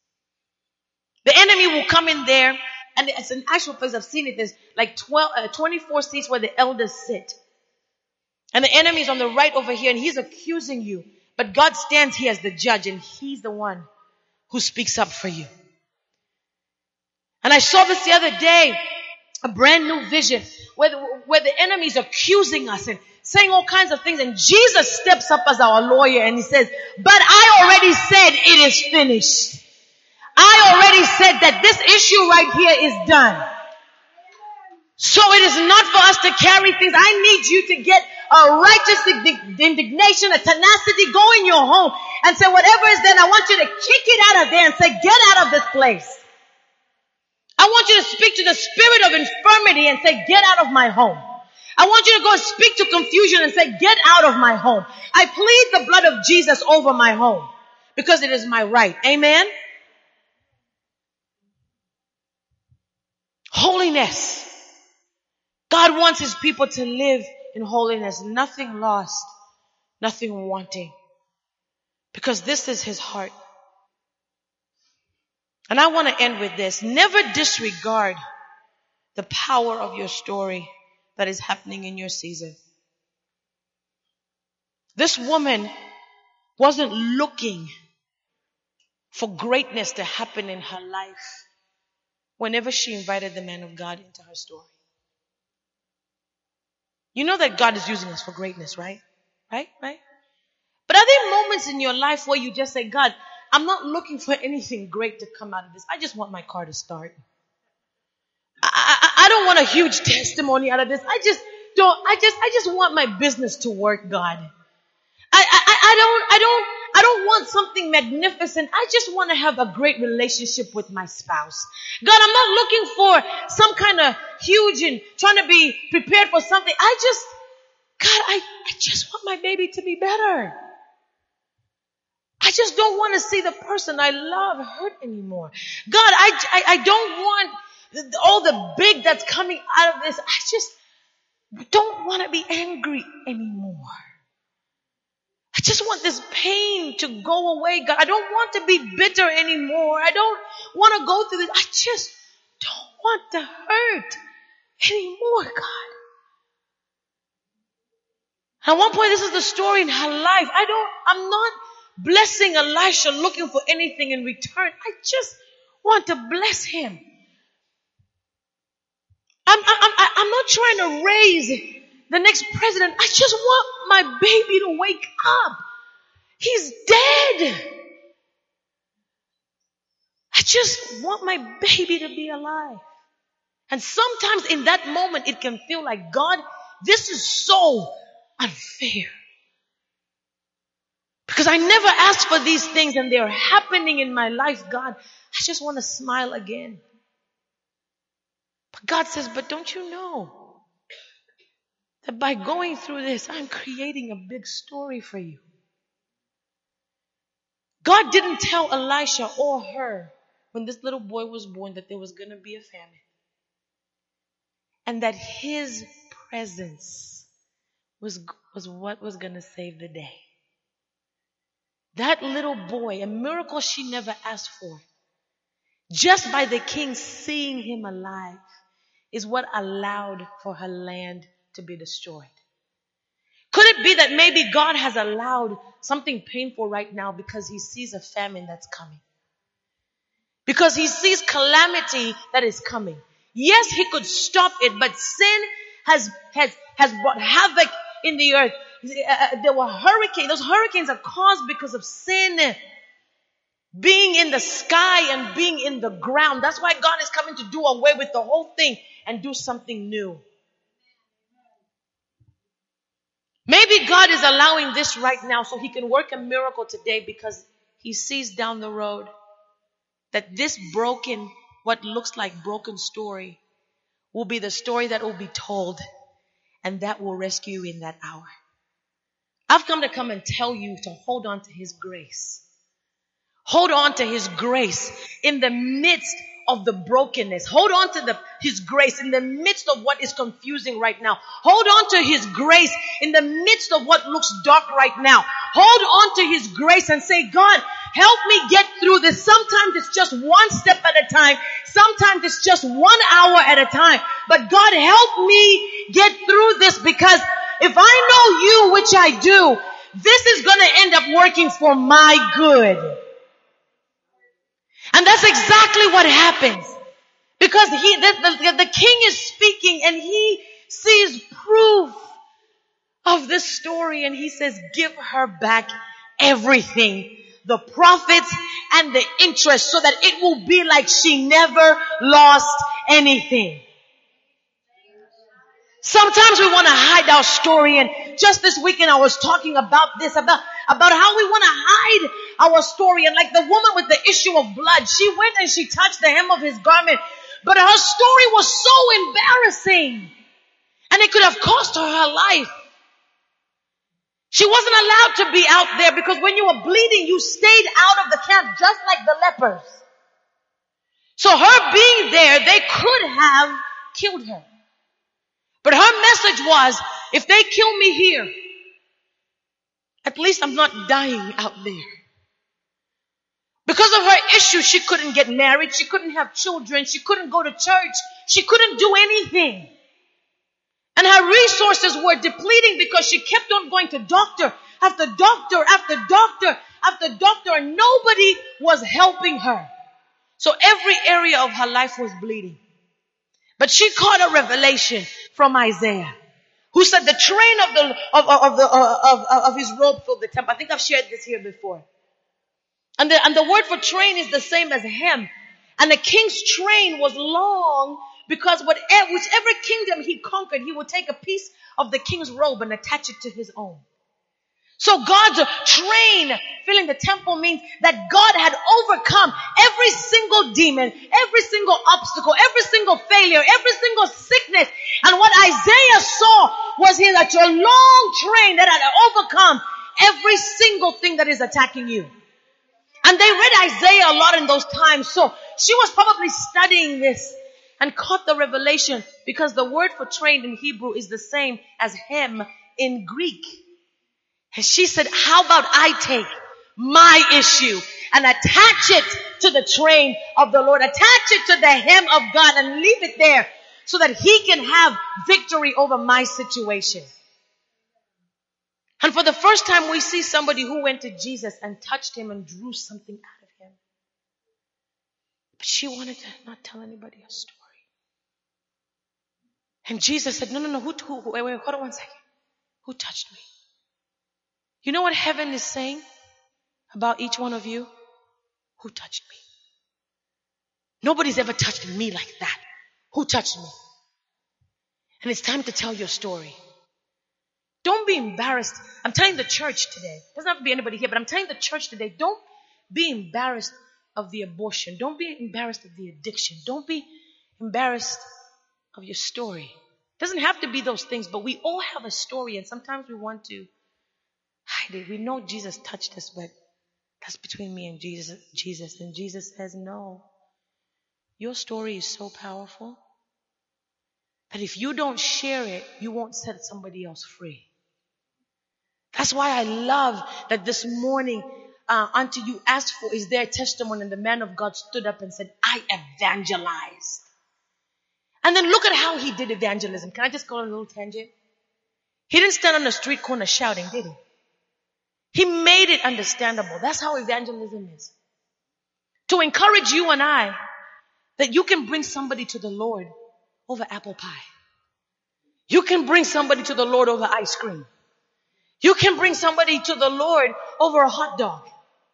The enemy will come in there, and it's an actual place. I've seen it. There's like 24 seats where the elders sit. And the enemy is on the right over here, and he's accusing you. But God stands here as the judge, and he's the one who speaks up for you. And I saw this the other day, a brand new vision, where the enemy is accusing us and saying all kinds of things. And Jesus steps up as our lawyer, and he says, but I already said it is finished. I already said that this issue right here is done. So it is not for us to carry things. I need you to get a righteous indignation, a tenacity, go in your home and say, whatever is there, I want you to kick it out of there and say, get out of this place. I want you to speak to the spirit of infirmity and say, get out of my home. I want you to go and speak to confusion and say, get out of my home. I plead the blood of Jesus over my home because it is my right. Amen. Holiness. God wants his people to live in holiness. Nothing lost. Nothing wanting. Because this is his heart. And I want to end with this. Never disregard the power of your story that is happening in your season. This woman wasn't looking for greatness to happen in her life whenever she invited the man of God into her story. You know that God is using us for greatness, right? Right? But are there moments in your life where you just say, God, I'm not looking for anything great to come out of this. I just want my car to start. I don't want a huge testimony out of this. I just want my business to work, God. I don't want something magnificent. I just want to have a great relationship with my spouse. God, I'm not looking for some kind of huge and trying to be prepared for something. I just want my baby to be better. I just don't want to see the person I love hurt anymore. God, I don't want all the big that's coming out of this. I just don't want to be angry anymore. I just want this pain to go away, God. I don't want to be bitter anymore. I don't want to go through this. I just don't want to hurt anymore, God. At one point, this is the story in her life. I'm not blessing Elisha looking for anything in return. I just want to bless him. I'm not trying to raise the next president. I just want my baby to wake up. He's dead. I just want my baby to be alive. And sometimes in that moment, it can feel like, God, this is so unfair. Because I never asked for these things and they're happening in my life, God. I just want to smile again. But God says, but don't you know that by going through this, I'm creating a big story for you. God didn't tell Elisha or her when this little boy was born that there was going to be a famine. And that his presence was what was going to save the day. That little boy, a miracle she never asked for, just by the king seeing him alive, is what allowed for her land to be destroyed. Could it be that maybe God has allowed something painful right now because he sees a famine that's coming? Because he sees calamity that is coming. Yes, he could stop it, but sin has brought havoc in the earth. There were hurricanes. Those hurricanes are caused because of sin being in the sky and being in the ground. That's why God is coming to do away with the whole thing and do something new. Maybe God is allowing this right now so he can work a miracle today because he sees down the road that this broken, what looks like broken story will be the story that will be told, and that will rescue you in that hour. I've come and tell you to hold on to his grace. Hold on to his grace in the midst of the brokenness. Hold on to his grace in the midst of what is confusing right now. Hold on to his grace in the midst of what looks dark right now. Hold on to his grace and say, God, help me get through this. Sometimes it's just one step at a time. Sometimes it's just 1 hour at a time. But God, help me get through this, because if I know you, which I do, this is going to end up working for my good. And that's exactly what happens. Because the king is speaking and he sees proof of this story, and he says, give her back everything, the profits and the interest, so that it will be like she never lost anything. Sometimes we want to hide our story, and just this weekend I was talking about this, about how we want to hide our story. And like the woman with the issue of blood, she went and she touched the hem of his garment, but her story was so embarrassing, and it could have cost her her life. She wasn't allowed to be out there, because when you were bleeding, you stayed out of the camp, just like the lepers. So her being there, they could have killed her. But her message was, if they kill me here, at least I'm not dying out there. Because of her issue, she couldn't get married. She couldn't have children. She couldn't go to church. She couldn't do anything. And her resources were depleting because she kept on going to doctor after doctor after doctor after doctor, and nobody was helping her. So every area of her life was bleeding. But she caught a revelation from Isaiah, who said the train of his robe filled the temple. I think I've shared this here before. And the word for train is the same as hem. And the king's train was long Because whichever kingdom he conquered, he would take a piece of the king's robe and attach it to his own. So God's train filling the temple means that God had overcome every single demon, every single obstacle, every single failure, every single sickness. And what Isaiah saw was that your long train that had overcome every single thing that is attacking you. And they read Isaiah a lot in those times. So she was probably studying this and caught the revelation, because the word for trained in Hebrew is the same as hem in Greek. And she said, how about I take my issue and attach it to the train of the Lord, attach it to the hem of God and leave it there so that he can have victory over my situation. And for the first time, we see somebody who went to Jesus and touched him and drew something out of him. But she wanted to not tell anybody her story. And Jesus said, no, wait, hold on one second. Who touched me? You know what heaven is saying about each one of you? Who touched me? Nobody's ever touched me like that. Who touched me? And it's time to tell your story. Don't be embarrassed. I'm telling the church today. It doesn't have to be anybody here, but I'm telling the church today, don't be embarrassed of the abortion. Don't be embarrassed of the addiction. Don't be embarrassed of your story. It doesn't have to be those things, but we all have a story, and sometimes we want to hide it. We know Jesus touched us, but that's between me and Jesus. And Jesus says, no. Your story is so powerful that if you don't share it, you won't set somebody else free. That's why I love that this morning, unto you asked for is their testimony, and the man of God stood up and said, I evangelized. And then look at how he did evangelism. Can I just go on a little tangent? He didn't stand on the street corner shouting, did he? He made it understandable. That's how evangelism is. To encourage you and I that you can bring somebody to the Lord over apple pie. You can bring somebody to the Lord over ice cream. You can bring somebody to the Lord over a hot dog.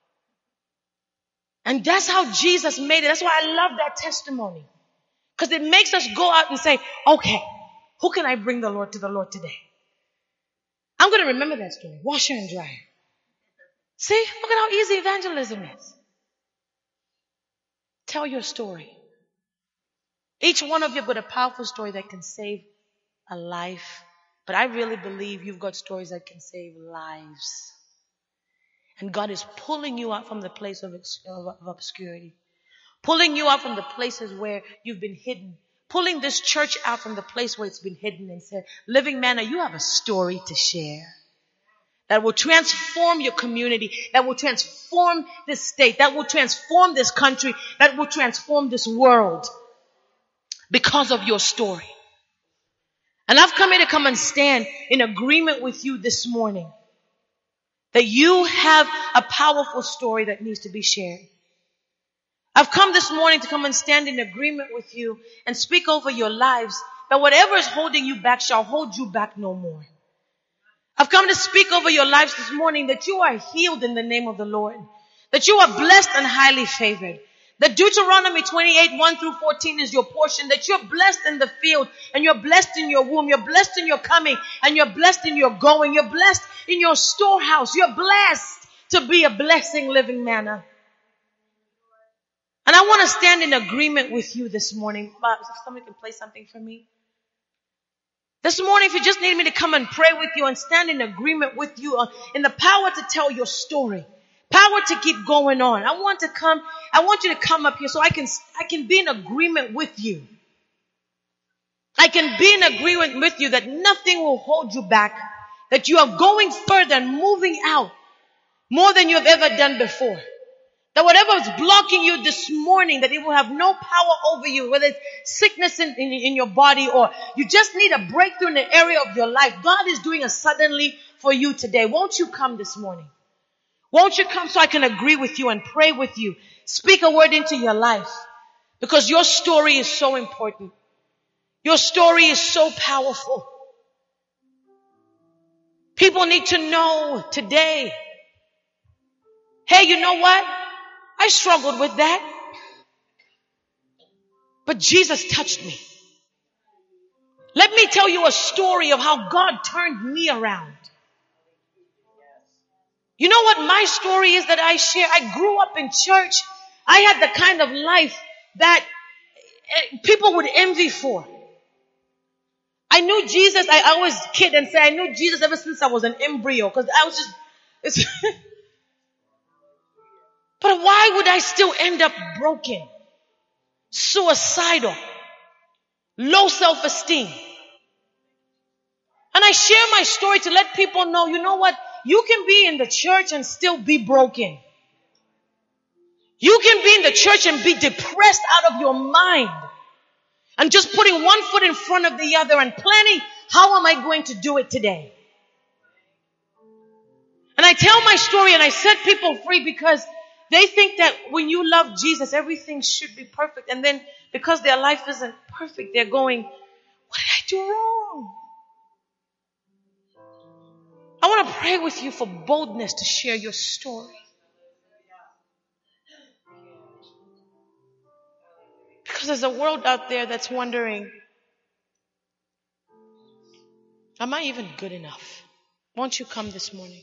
And that's how Jesus made it. That's why I love that testimony. Because it makes us go out and say, okay, who can I bring the Lord to the Lord today? I'm going to remember that story. Washer and dryer. See, look at how easy evangelism is. Tell your story. Each one of you have got a powerful story that can save a life. But I really believe you've got stories that can save lives. And God is pulling you out from the place of obscurity. Pulling you out from the places where you've been hidden. Pulling this church out from the place where it's been hidden and said, Living Manna, you have a story to share that will transform your community, that will transform this state, that will transform this country, that will transform this world because of your story. And I've come here to come and stand in agreement with you this morning that you have a powerful story that needs to be shared. I've come this morning to come and stand in agreement with you and speak over your lives that whatever is holding you back shall hold you back no more. I've come to speak over your lives this morning that you are healed in the name of the Lord, that you are blessed and highly favored, that Deuteronomy 28, 1 through 14 is your portion, that you're blessed in the field and you're blessed in your womb, you're blessed in your coming and you're blessed in your going, you're blessed in your storehouse, you're blessed to be a blessing, Living Manna. And I want to stand in agreement with you this morning. If somebody can play something for me. This morning, if you just need me to come and pray with you and stand in agreement with you in the power to tell your story, power to keep going on. I want you to come up here so I can be in agreement with you. I can be in agreement with you that nothing will hold you back, that you are going further and moving out more than you have ever done before. That whatever is blocking you this morning, that it will have no power over you, whether it's sickness in your body or you just need a breakthrough in the area of your life. God is doing a suddenly for you today. Won't you come this morning? Won't you come so I can agree with you and pray with you? Speak a word into your life because your story is so important. Your story is so powerful. People need to know today, hey, you know what? I struggled with that. But Jesus touched me. Let me tell you a story of how God turned me around. You know what my story is that I share? I grew up in church. I had the kind of life that people would envy for. I knew Jesus. I always kid and say I knew Jesus ever since I was an embryo, because I was just, but why would I still end up broken, suicidal, low self-esteem? And I share my story to let people know, you know what? You can be in the church and still be broken. You can be in the church and be depressed out of your mind and just putting one foot in front of the other and planning, how am I going to do it today? And I tell my story and I set people free because they think that when you love Jesus, everything should be perfect. And then because their life isn't perfect, they're going, what did I do wrong? I want to pray with you for boldness to share your story. Because there's a world out there that's wondering, am I even good enough? Won't you come this morning?